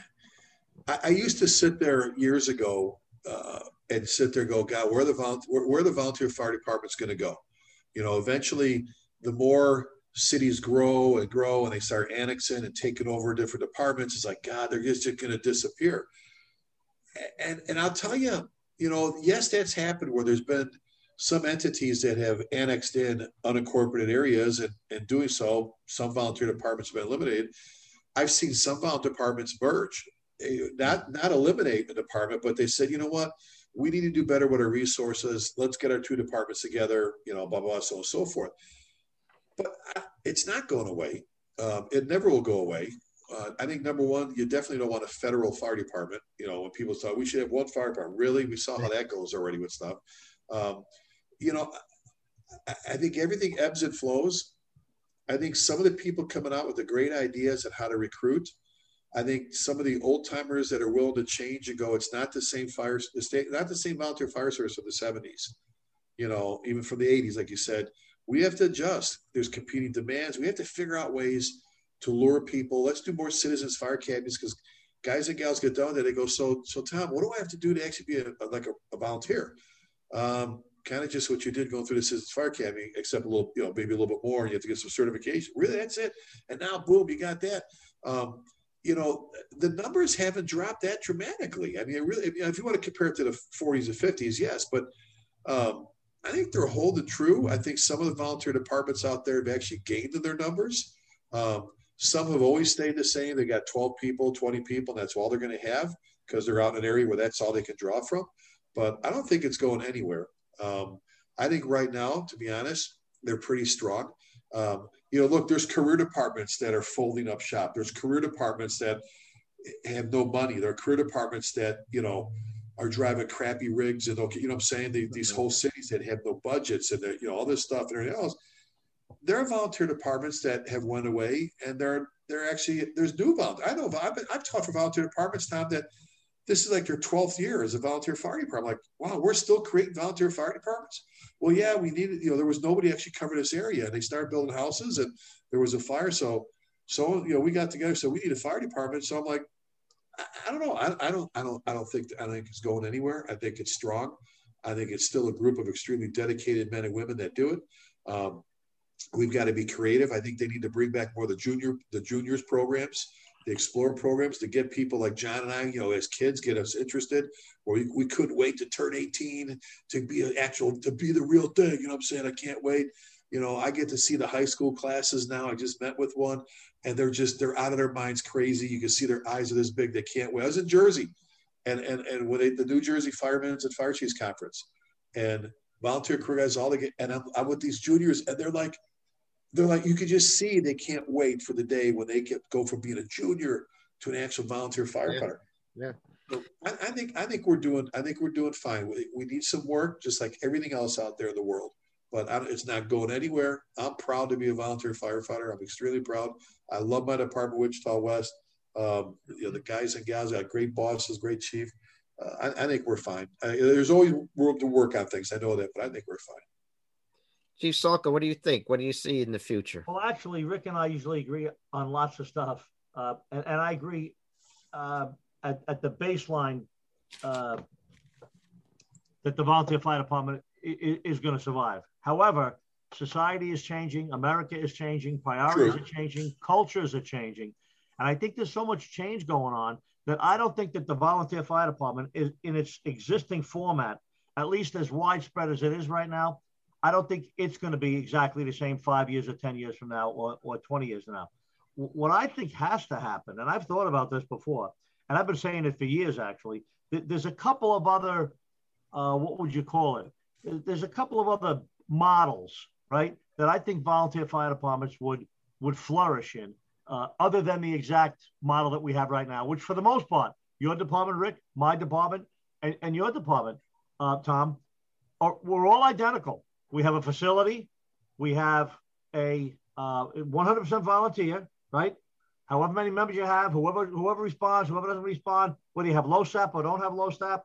I, I used to sit there years ago uh, and sit there and go, God, where are the volunteer, where, where are the volunteer fire departments going to go? You know, eventually the more cities grow and grow and they start annexing and taking over different departments, it's like, God, they're just going to disappear. And, and I'll tell you, you know, yes, that's happened where there's been some entities that have annexed in unincorporated areas, and, and doing so, some volunteer departments have been eliminated. I've seen some volunteer departments merge, not, not eliminate the department, but they said, you know what? We need to do better with our resources. Let's get our two departments together, you know, blah, blah, blah, so on and so forth. but it's not going away. Um, it never will go away. Uh, I think number one, you definitely don't want a federal fire department. You know, when people thought we should have one fire department, really, we saw how that goes already with stuff. Um, you know, I, I think everything ebbs and flows. I think some of the people coming out with the great ideas on how to recruit. I think some of the old timers that are willing to change and go, it's not the same fire, the state, not the same volunteer fire service of the seventies. You know, even from the eighties, like you said, we have to adjust. There's competing demands. We have to figure out ways to lure people. Let's do more citizens fire academies, because guys and gals get done there. They go, so, so Tom, what do I have to do to actually be a, a, like a, a volunteer? Um, kind of just what you did going through the Citizens Fire Academy, except a little, you know, maybe a little bit more. And you have to get some certification. Really, that's it. And now, boom, you got that. Um, you know, the numbers haven't dropped that dramatically. I mean, it really, if you want to compare it to the forties and fifties, yes, but um, I think they're holding true. I think some of the volunteer departments out there have actually gained in their numbers. Um, some have always stayed the same. They got twelve people, twenty people, and that's all they're going to have because they're out in an area where that's all they can draw from. But I don't think it's going anywhere. Um, I think right now, to be honest, they're pretty strong. Um, you know, look, there's career departments that are folding up shop. There's career departments that have no money. There are career departments that, you know, are driving crappy rigs and, okay, you know what I'm saying? They, these whole cities that have no budgets and, you know, all this stuff and everything else. There are volunteer departments that have went away, and they're, they're actually, there's new volunteer. I know, I've, been, I've taught for volunteer departments, Tom, that this is like their twelfth year as a volunteer fire department. Like, wow, we're still creating volunteer fire departments. Well, yeah, we needed, you know, there was nobody actually covered this area, and they started building houses and there was a fire. So, so, you know, we got together. So we need a fire department. So I'm like, I, I don't know. I, I don't, I don't, I don't think, I don't think it's going anywhere. I think it's strong. I think it's still a group of extremely dedicated men and women that do it. Um, we've got to be creative. I think they need to bring back more of the junior, the juniors programs, the Explorer programs, to get people like John and I, you know, as kids, get us interested. Or we, we couldn't wait to turn eighteen to be an actual, to be the real thing. You know what I'm saying? I can't wait. You know, I get to see the high school classes now. I just met with one, and they're just, they're out of their minds crazy. You can see their eyes are this big. They can't wait. I was in Jersey, and and and when they, the New Jersey Firemen's and Fire Chiefs Conference, and volunteer crew guys, all they get, and I'm, I'm with these juniors, and they're like, they're like, you could just see they can't wait for the day when they get go from being a junior to an actual volunteer firefighter. Yeah. yeah. So I, I think I think we're doing I think we're doing fine. We, we need some work, just like everything else out there in the world. But I, it's not going anywhere. I'm proud to be a volunteer firefighter. I'm extremely proud. I love my department, Wichita West. Um, you know, the guys and gals got great bosses, great chief. Uh, I, I think we're fine. I, there's always room to work on things. I know that, but I think we're fine. Chief Salka, what do you think? What do you see in the future? Well, actually, Rick and I usually agree on lots of stuff. Uh, and, and I agree uh, at, at the baseline uh, that the volunteer fire department is, is going to survive. However, society is changing. America is changing. Priorities True. are changing. Cultures are changing. And I think there's so much change going on that I don't think that the volunteer fire department is in its existing format, at least as widespread as it is right now, I don't think it's going to be exactly the same five years or ten years from now or, or twenty years from now. What I think has to happen, and I've thought about this before, and I've been saying it for years, actually, th- there's a couple of other, uh, what would you call it? There's a couple of other models, right, that I think volunteer fire departments would, would flourish in, uh, other than the exact model that we have right now, which for the most part, your department, Rick, my department, and, and your department, uh, Tom, are, we're all identical. We have a facility. We have a uh, one hundred percent volunteer, right? However many members you have, whoever whoever responds, whoever doesn't respond, whether you have low S A P or don't have low S A P,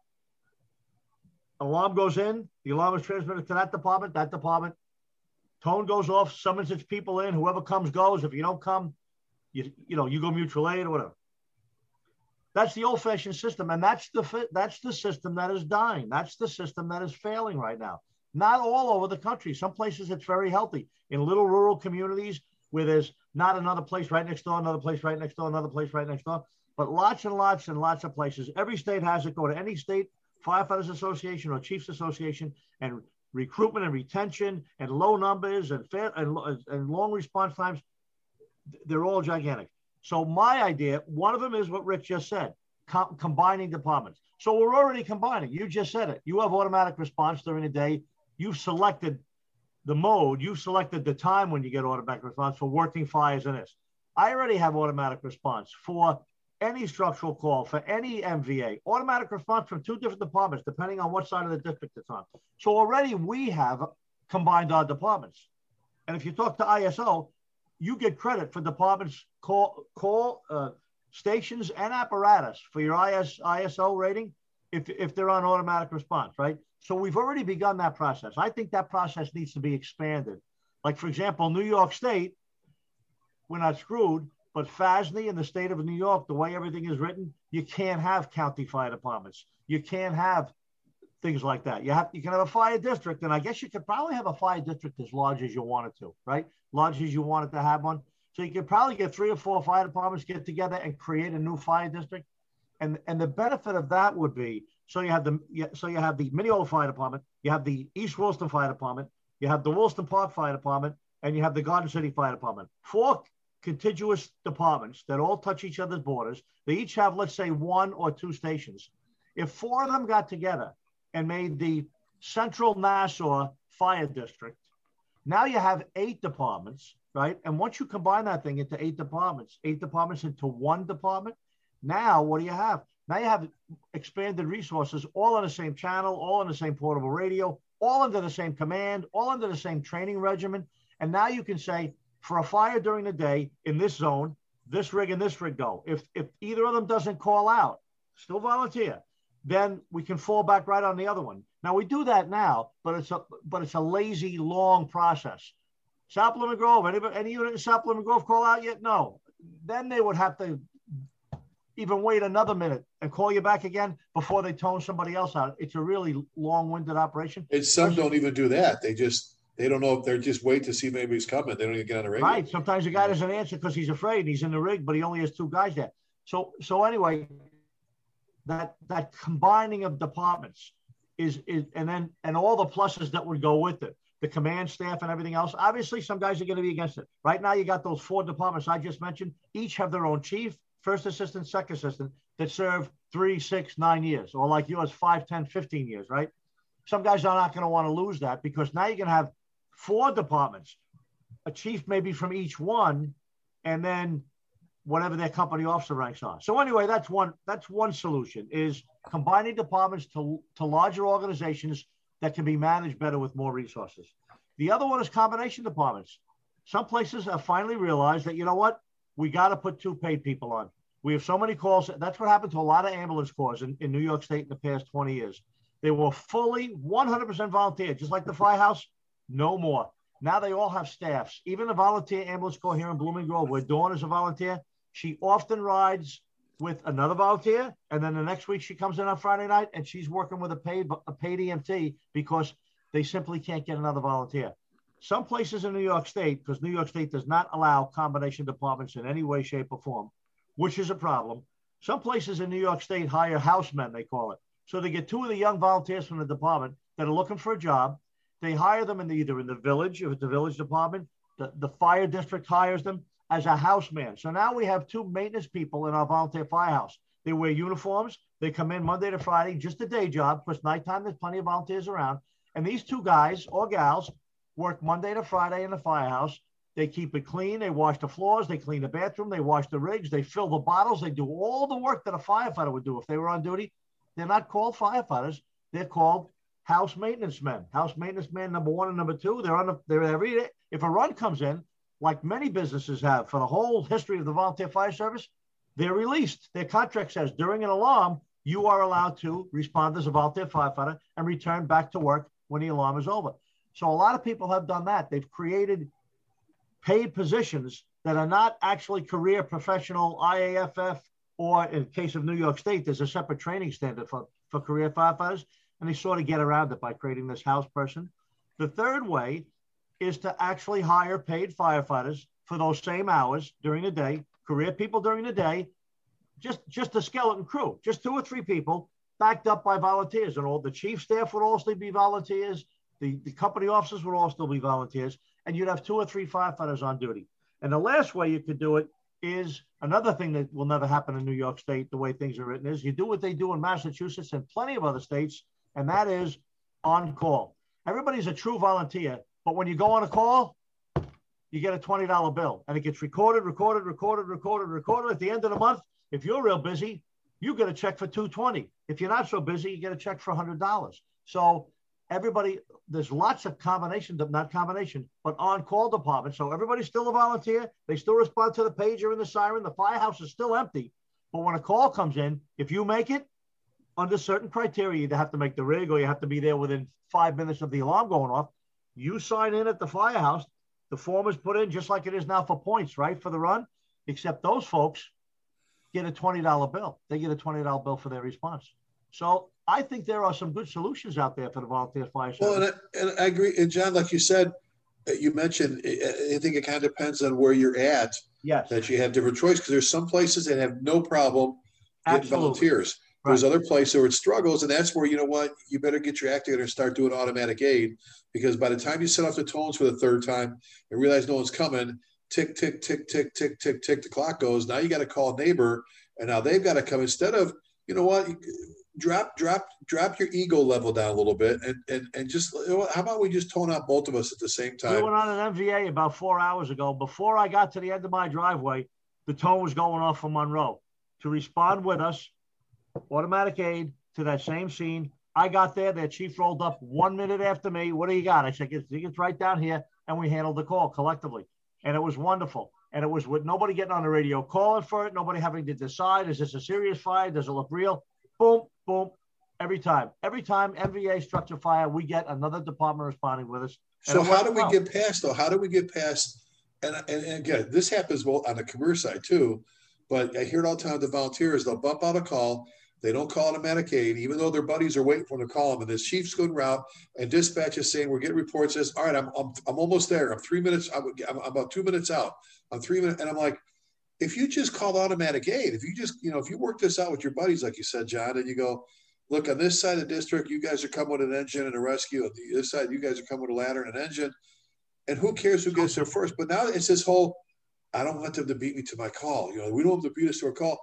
alarm goes in, the alarm is transmitted to that department, that department, tone goes off, summons its people in, whoever comes goes. If you don't come, you you know, you go mutual aid or whatever. That's the old-fashioned system, and that's the that's the system that is dying. That's the system that is failing right now. Not all over the country. Some places it's very healthy. In little rural communities where there's not another place right next door, another place right next door, another place right next door, but lots and lots and lots of places. Every state has it. Go to any state firefighters association or chiefs association, and recruitment and retention and low numbers and fair and, and long response times, they're all gigantic. So my idea, one of them is what Rick just said, com- combining departments. So we're already combining. You just said it. You have automatic response during the day. You've selected the mode, you selected the time when you get automatic response for working fires in this. I already have automatic response for any structural call, for any M V A, automatic response from two different departments, depending on what side of the district it's on. So already we have combined our departments. And if you talk to I S O, you get credit for departments call, call uh, stations and apparatus for your I S, I S O rating if, if they're on automatic response, right? So we've already begun that process. I think that process needs to be expanded. Like, for example, New York State, we're not screwed, but F A S N Y in the state of New York, the way everything is written, you can't have county fire departments. You can't have things like that. You have, you can have a fire district, and I guess you could probably have a fire district as large as you wanted to, right? Large as you wanted to have one. So you could probably get three or four fire departments get together and create a new fire district. And, and the benefit of that would be, so you have the so you have the Mineola Fire Department, you have the East Williston Fire Department, you have the Williston Park Fire Department, and you have the Garden City Fire Department. Four contiguous departments that all touch each other's borders. They each have, let's say, one or two stations. If four of them got together and made the Central Nassau Fire District, now you have eight departments, right? And once you combine that thing into eight departments, eight departments into one department, now what do you have? Now you have expanded resources all on the same channel, all on the same portable radio, all under the same command, all under the same training regimen. And now you can say, for a fire during the day in this zone, this rig and this rig go. If, if either of them doesn't call out, still volunteer, then we can fall back right on the other one. Now we do that now, but it's a, but it's a lazy, long process. South Plymouth Grove, any, any unit in South Plymouth Grove call out yet? No. Then they would have to even wait another minute and call you back again before they tone somebody else out. It's a really long-winded operation. And some don't even do that. They just, they don't know if they're just wait to see if anybody's coming. They don't even get on the radio. Right. Sometimes the guy doesn't answer because he's afraid. He's in the rig, but he only has two guys there. So, so anyway, that, that combining of departments is, is, and then, and all the pluses that would go with it, the command staff and everything else. Obviously, some guys are going to be against it. Right now, you got those four departments I just mentioned. Each have their own chief, first assistant, second assistant that serve three, six, nine years, or like yours, five, ten, fifteen years, right? Some guys are not going to want to lose that because now you're going to have four departments, a chief maybe from each one, and then whatever their company officer ranks are. So anyway, that's one, that's one solution is combining departments to, to larger organizations that can be managed better with more resources. The other one is combination departments. Some places have finally realized that, you know what, we got to put two paid people on. We have so many calls. That's what happened to a lot of ambulance corps in, in New York State in the past twenty years. They were fully one hundred percent volunteer, just like the firehouse, no more. Now they all have staffs. Even the volunteer ambulance corps here in Blooming Grove, where Dawn is a volunteer, she often rides with another volunteer, and then the next week she comes in on Friday night and she's working with a paid, a paid E M T because they simply can't get another volunteer. Some places in New York State, because New York State does not allow combination departments in any way, shape, or form, which is a problem. Some places in New York State hire housemen, they call it. So they get two of the young volunteers from the department that are looking for a job. They hire them in the, either in the village, if it's the village department, the, the fire district hires them as a houseman. So now we have two maintenance people in our volunteer firehouse. They wear uniforms. They come in Monday to Friday, just a day job, because nighttime there's plenty of volunteers around. And these two guys or gals work Monday to Friday in the firehouse. They keep it clean. They wash the floors. They clean the bathroom. They wash the rigs. They fill the bottles. They do all the work that a firefighter would do if they were on duty. They're not called firefighters. They're called house maintenance men. House maintenance men number one and number two. They're on the, they're every day. If a run comes in, like many businesses have for the whole history of the volunteer fire service, they're released. Their contract says during an alarm, you are allowed to respond as a volunteer firefighter and return back to work when the alarm is over. So a lot of people have done that. They've created paid positions that are not actually career professional I A F F, or in the case of New York State, there's a separate training standard for, for career firefighters, and they sort of get around it by creating this house person. The third way is to actually hire paid firefighters for those same hours during the day, career people during the day, just, just a skeleton crew, just two or three people backed up by volunteers, and all the chief staff would also be volunteers. The, the company officers would all still be volunteers, and you'd have two or three firefighters on duty. And the last way you could do it is another thing that will never happen in New York State, the way things are written, is you do what they do in Massachusetts and plenty of other states, and that is on call. Everybody's a true volunteer But when you go on a call, you get a twenty dollar bill, and it gets recorded, recorded, recorded, recorded, recorded. At the end of the month, if you're real busy, you get a check for two hundred twenty dollars. If you're not so busy, you get a check for one hundred dollars. So everybody, there's lots of combinations, not combination, but on-call departments. So everybody's still a volunteer. They still respond to the pager and the siren. The firehouse is still empty. But when a call comes in, if you make it under certain criteria, you either have to make the rig or you have to be there within five minutes of the alarm going off. You sign in at the firehouse. The form is put in just like it is now for points, right, for the run, except those folks get a twenty dollar bill. They get a twenty dollar bill for their response. So I think there are some good solutions out there for the volunteer fire service. Well, and I, and I agree. And John, like you said, you mentioned, I think it kind of depends on where you're at. Yes. That you have different choice, because there's some places that have no problem getting Absolutely. volunteers. Right. There's other places where it struggles, and that's where, you know what, you better get your act together and start doing automatic aid, because by the time you set off the tones for the third time and realize no one's coming, tick, tick, tick, tick, tick, tick, tick, the clock goes. Now you got to call a neighbor, and now they've got to come. Instead of, you know what, drop, drop, drop your ego level down a little bit, and and and just, you know what, how about we just tone out both of us at the same time? We went on an M V A about four hours ago. Before I got to the end of my driveway, the tone was going off from Monroe to respond with us, automatic aid to that same scene. I got there. Their chief rolled up one minute after me. What do you got? I said, it's, it's right down here. And we handled the call collectively. And it was wonderful. And it was with nobody getting on the radio calling for it, nobody having to decide, is this a serious fire? Does it look real? Boom, boom. Every time. Every time M V A structure fire, we get another department responding with us. So how do we well. get past, though? How do we get past, and, and, and again, this happens both on the commercial side too, but I hear it all the time, the volunteers, they'll bump out a call. They don't call automatic aid, even though their buddies are waiting for them to call them. And this chief's going route, and dispatch is saying, we're getting reports, says, all right, I'm, I'm, I'm almost there. I'm three minutes. I'm, I'm about two minutes out. I'm three minutes. And I'm like, if you just called automatic aid, if you just, you know, if you work this out with your buddies, like you said, John, and you go, look, on this side of the district, you guys are coming with an engine and a rescue. On the other side, you guys are coming with a ladder and an engine. And who cares who gets there first? But now it's this whole, I don't want them to beat me to my call. You know, we don't want them to beat us to our call.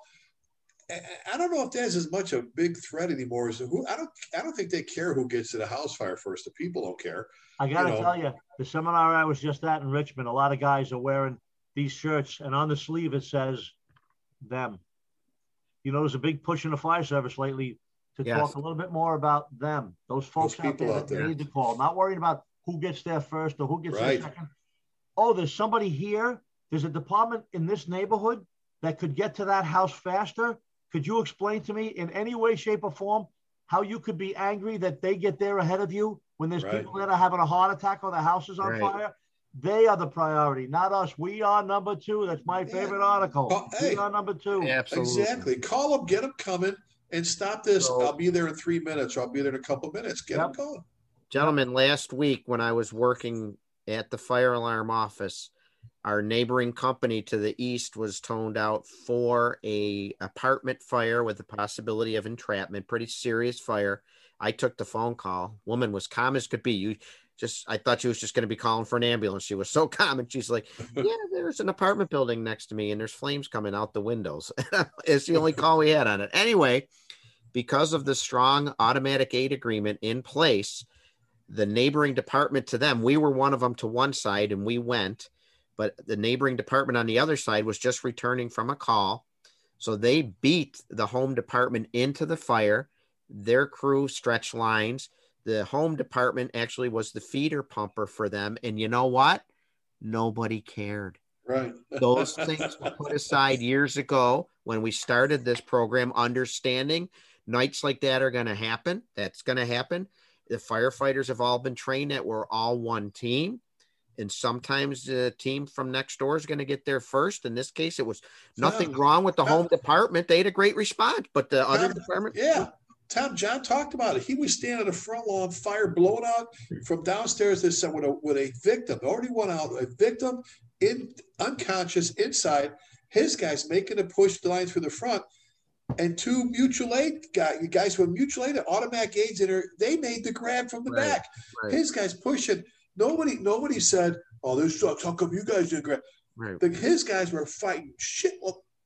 I don't know if that's as much a big threat anymore as who. I don't. I don't think they care who gets to the house fire first. The people don't care. I got to you know. tell you, the seminar I was just at in Richmond, a lot of guys are wearing these shirts, and on the sleeve it says them. You know, there's a big push in the fire service lately to Yes. talk a little bit more about them. Those folks Those out there people that out there. need to call, not worrying about who gets there first or who gets Right. there second. Oh, there's somebody here. There's a department in this neighborhood that could get to that house faster. Could you explain to me in any way, shape, or form how you could be angry that they get there ahead of you when there's Right. people that are having a heart attack or the house is on Right. fire? They are the priority, not us. We are number two. That's my Yeah. favorite article. Oh, hey. We are number two. Absolutely. Exactly. Call them, get them coming, and stop this. So- I'll be there in three minutes, or I'll be there in a couple of minutes. Get Yep. them going. Gentlemen, last week when I was working at the fire alarm office, our neighboring company to the east was toned out for a apartment fire with the possibility of entrapment, pretty serious fire. I took the phone call. Woman was calm as could be. You just, I thought she was just going to be calling for an ambulance. She was so calm, and she's like, yeah, there's an apartment building next to me and there's flames coming out the windows. It's the only call we had on it. Anyway, because of the strong automatic aid agreement in place, the neighboring department to them, we were one of them to one side and we went, but the neighboring department on the other side was just returning from a call. So they beat the home department into the fire. Their crew stretched lines. The home department actually was the feeder pumper for them. And you know what? Nobody cared. Right. Those things were put aside years ago when we started this program, understanding nights like that are going to happen. That's going to happen. The firefighters have all been trained that we're all one team. And sometimes the team from next door is going to get there first. In this case, it was nothing Yeah. wrong with the Yeah. home department. They had a great response, but the other Tom, department, Yeah. Tom, John talked about it. He was standing at the front lawn, fire blowing out from downstairs this with a, with a victim. Already went out, a victim in unconscious inside. His guys making a push the line through the front. And two mutual aid guys, guys with mutual aid, automatic aids in her, they made the grab from the Right, back. right. His guys pushing. Nobody, nobody said, "Oh, this sucks. How come you guys didn't grab?" right. The, his guys were fighting shit. Well,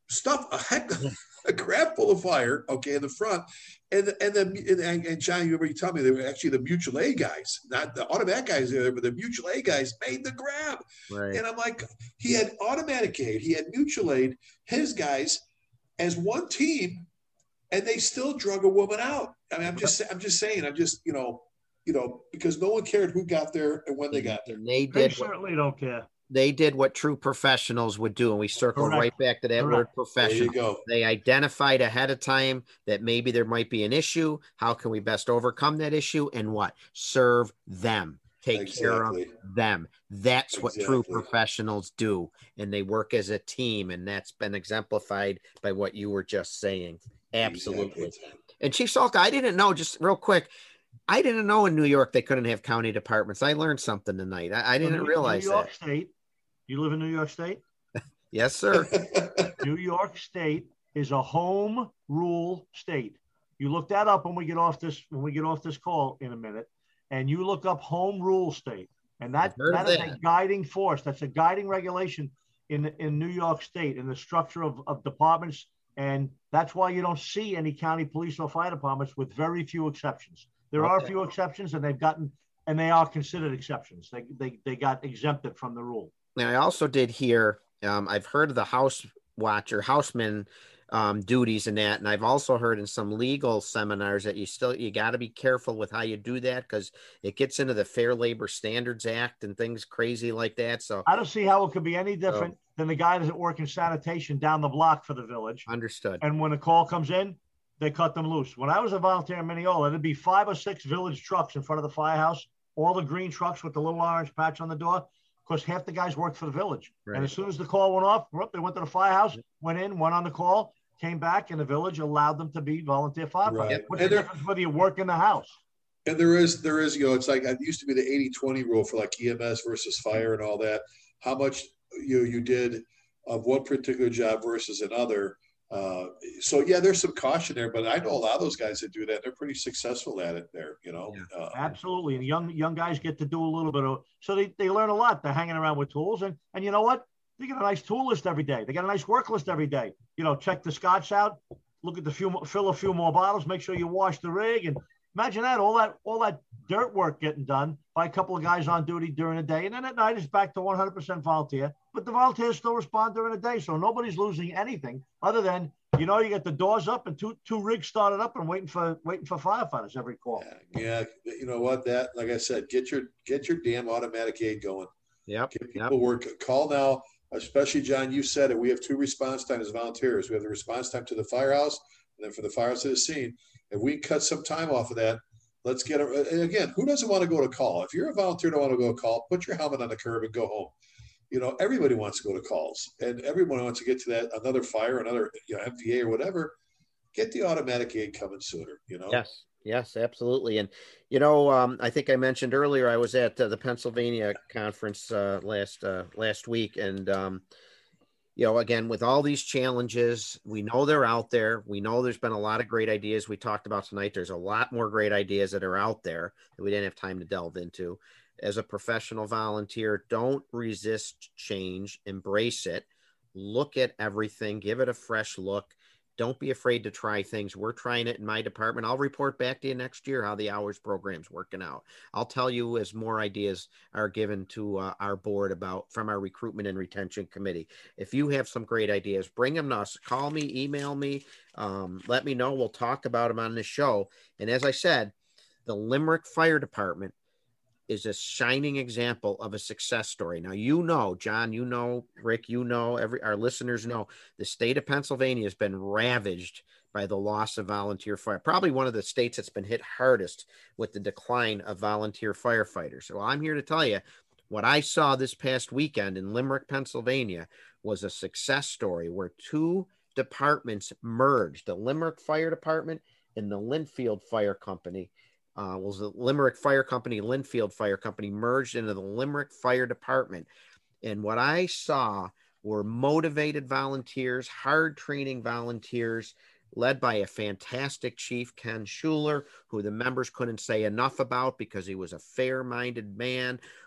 stuff a heck a crap full of fire, okay, in the front. And and the and, and John, you remember you told me they were actually the mutual aid guys, not the automatic guys there, but the mutual aid guys made the grab. Right. And I'm like, he had automatic aid, he had mutual aid, his guys as one team, and they still drug a woman out. I mean, I'm just I'm just saying, I'm just, you know, you know, because no one cared who got there and when they got there. And they They did what, certainly don't care. they did what true professionals would do. And we circle Correct. right back to that Correct. word There professional. you go. They identified ahead of time that maybe there might be an issue. How can we best overcome that issue? And what? Serve them. Take care of Exactly. them. That's what true Exactly. professionals do. And they work as a team. And that's been exemplified by what you were just saying. Absolutely. Exactly. And Chief Salka, I didn't know, just real quick, I didn't know in New York they couldn't have county departments. I learned something tonight. I, I didn't New- realize New York that. State. You live in New York State? Yes, sir. New York State is a home rule state. You look that up when we get off this when we get off this call in a minute, and you look up home rule state, and that, I've heard of that is that. a guiding force. That's a guiding regulation in in New York State in the structure of, of departments, and that's why you don't see any county police or fire departments with very few exceptions. There are a Okay. few exceptions, and they've gotten and they are considered exceptions. They they they got exempted from the rule. Now, I also did hear, um, I've heard of the house watcher, houseman um, duties and that. And I've also heard in some legal seminars that you still, you got to be careful with how you do that because it gets into the Fair Labor Standards Act and things crazy like that. So I don't see how it could be any different Oh. than the guy that's working sanitation down the block for the village. understood. And when a call comes in, they cut them loose. When I was a volunteer in Mineola, there'd be five or six village trucks in front of the firehouse, all the green trucks with the little orange patch on the door, because half the guys worked for the village. Right. And as soon as the call went off, whoop, they went to the firehouse, went in, went on the call, came back, and the village allowed them to be volunteer firefighters. Right. What's And the there- difference whether you work in the house? And there is, there is, you know, it's like, it used to be the eighty twenty rule for like E M S versus fire and all that. How much you, you did of one particular job versus another. Uh, so yeah, there's some caution there, but I know a lot of those guys that do that. They're pretty successful at it there, you know? Uh, Absolutely. And young young guys get to do a little bit of, so they, they learn a lot. They're hanging around with tools. And, and you know what? They get a nice tool list every day. They got a nice work list every day. You know, check the scotch out, look at the few, fill a few more bottles, make sure you wash the rig. And imagine that, all that, all that dirt work getting done by a couple of guys on duty during the day. And then at night it's back to one hundred percent volunteer, but the volunteers still respond during the day. So nobody's losing anything other than, you know, you get the doors up and two, two rigs started up and waiting for, waiting for firefighters every call. yeah, you know what? That, like I said, get your get your damn automatic aid going. Yep. Get Yep. people work. Call now, especially John. You said it. We have two response times as volunteers. We have the response time to the firehouse, and then for the firehouse to the scene. If we cut some time off of that, let's get it. And again, who doesn't want to go to call? If you're a volunteer, don't want to go to call, put your helmet on the curb and go home. You know, everybody wants to go to calls, and everyone wants to get to that another fire, another you know, M V A or whatever. Get the automatic aid coming sooner. You know. Yes. Yes, absolutely. And, you know, um, I think I mentioned earlier, I was at uh, the Pennsylvania conference uh, last uh, last week. And, um, you know, again, with all these challenges, we know they're out there. We know there's been a lot of great ideas we talked about tonight. There's a lot more great ideas that are out there that we didn't have time to delve into. As a professional volunteer, don't resist change, embrace it, look at everything, give it a fresh look. Don't be afraid to try things. We're trying it in my department. I'll report back to you next year how the hours program's working out. I'll tell you as more ideas are given to uh, our board about from our recruitment and retention committee. If you have some great ideas, bring them to us. Call me, email me, um, let me know. We'll talk about them on the show. And as I said, the Limerick Fire Department is a shining example of a success story. Now, you know, John, you know, Rick, you know, every our listeners know the state of Pennsylvania has been ravaged by the loss of volunteer fire. Probably one of the states that's been hit hardest with the decline of volunteer firefighters. So I'm here to tell you what I saw this past weekend in Limerick, Pennsylvania was a success story where two departments merged, the Limerick Fire Department and the Linfield Fire Company. Uh, was the Limerick Fire Company, Linfield Fire Company merged into the Limerick Fire Department. And what I saw were motivated volunteers, hard training volunteers, led by a fantastic chief, Ken Schuler, who the members couldn't say enough about because he was a fair-minded man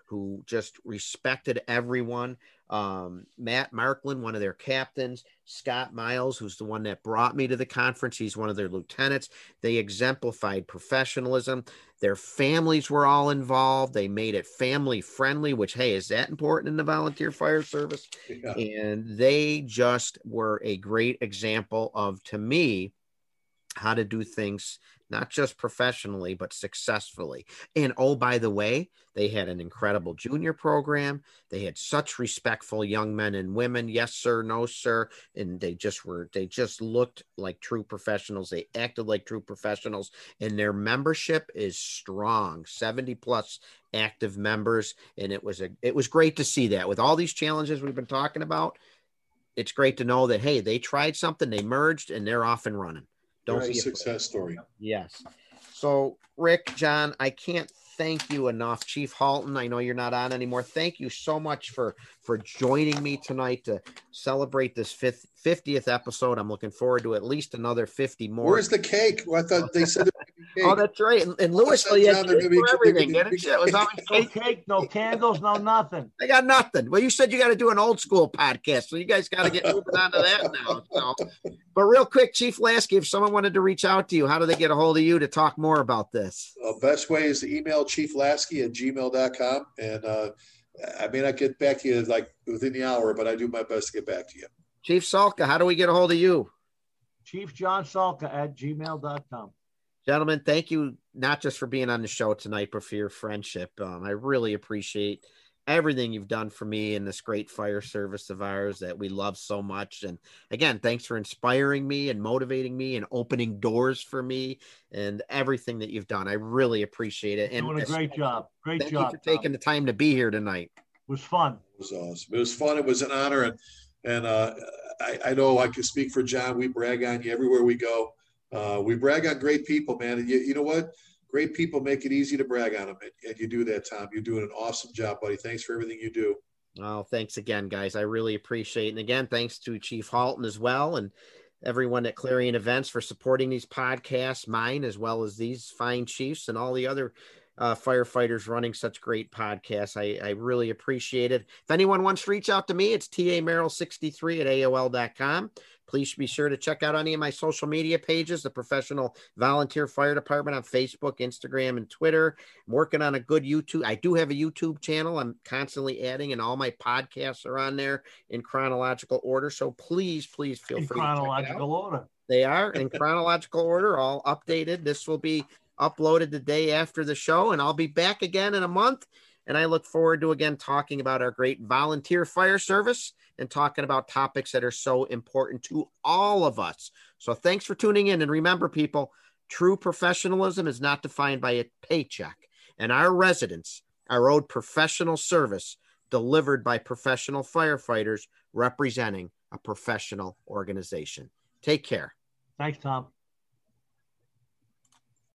who just respected everyone. Um, Matt Marklin, one of their captains, Scott Miles, who's the one that brought me to the conference. He's one of their lieutenants. They exemplified professionalism. Their families were all involved. They made it family friendly, which, hey, is that important in the volunteer fire service? Yeah. And they just were a great example of, to me, how to do things, not just professionally, but successfully. And oh, by the way, they had an incredible junior program. They had such respectful young men and women. Yes, sir. No, sir. And they just were, they just looked like true professionals. They acted like true professionals, and their membership is strong, seventy plus active members. And it was a, it was great to see that with all these challenges we've been talking about. It's great to know that, hey, they tried something, they merged, and they're off and running. Don't be a success story. Yes. So, Rick, John, I can't thank you enough. Chief Halton, I know you're not on anymore. Thank you so much for for joining me tonight to celebrate this fifth, fiftieth episode. I'm looking forward to at least another fifty more. Where's the cake? Well, I thought they said there would be cake. Oh, that's right. In, in Louisville, you had cake for everything, didn't you? It was always no cake, no candles, no nothing. They got nothing. Well, you said you got to do an old school podcast, so you guys got to get moving on to that now. So. But real quick, Chief Lasky, if someone wanted to reach out to you, how do they get a hold of you to talk more about this? Uh, best way is to email chief lasky at gmail dot com. And uh, I may not get back to you like within the hour, but I do my best to get back to you. Chief Salka, how do we get a hold of you? Chief John Salka at gmail dot com. Gentlemen, thank you not just for being on the show tonight, but for your friendship. Um, I really appreciate everything you've done for me in this great fire service of ours that we love so much. And again, thanks for inspiring me and motivating me and opening doors for me and everything that you've done. I really appreciate it. And doing a great job. Great thank job. Thank you for taking Tom. the time to be here tonight. It was fun. It was awesome. It was fun. It was an honor. And, and uh, I, I know I can speak for John. We brag on you everywhere we go. Uh, we brag on great people, man. And you, you know what? Great people make it easy to brag on them. And, and you do that, Tom. You're doing an awesome job, buddy. Thanks for everything you do. Oh, thanks again, guys. I really appreciate it. And again, thanks to Chief Halton as well, and everyone at Clarion Events for supporting these podcasts, mine, as well as these fine chiefs and all the other uh, firefighters running such great podcasts. I, I really appreciate it. If anyone wants to reach out to me, it's T A Merrill sixty-three at A O L dot com. Please be sure to check out any of my social media pages, the Professional Volunteer Fire Department on Facebook, Instagram, and Twitter. I'm working on a good YouTube. I do have a YouTube channel I'm constantly adding, and all my podcasts are on there in chronological order. So please, please feel in free chronological to check it out. order. They are in chronological order, all updated. This will be uploaded the day after the show, and I'll be back again in a month. And I look forward to, again, talking about our great volunteer fire service and talking about topics that are so important to all of us. So thanks for tuning in. And remember, people, true professionalism is not defined by a paycheck. And our residents are owed professional service delivered by professional firefighters representing a professional organization. Take care. Thanks, Tom.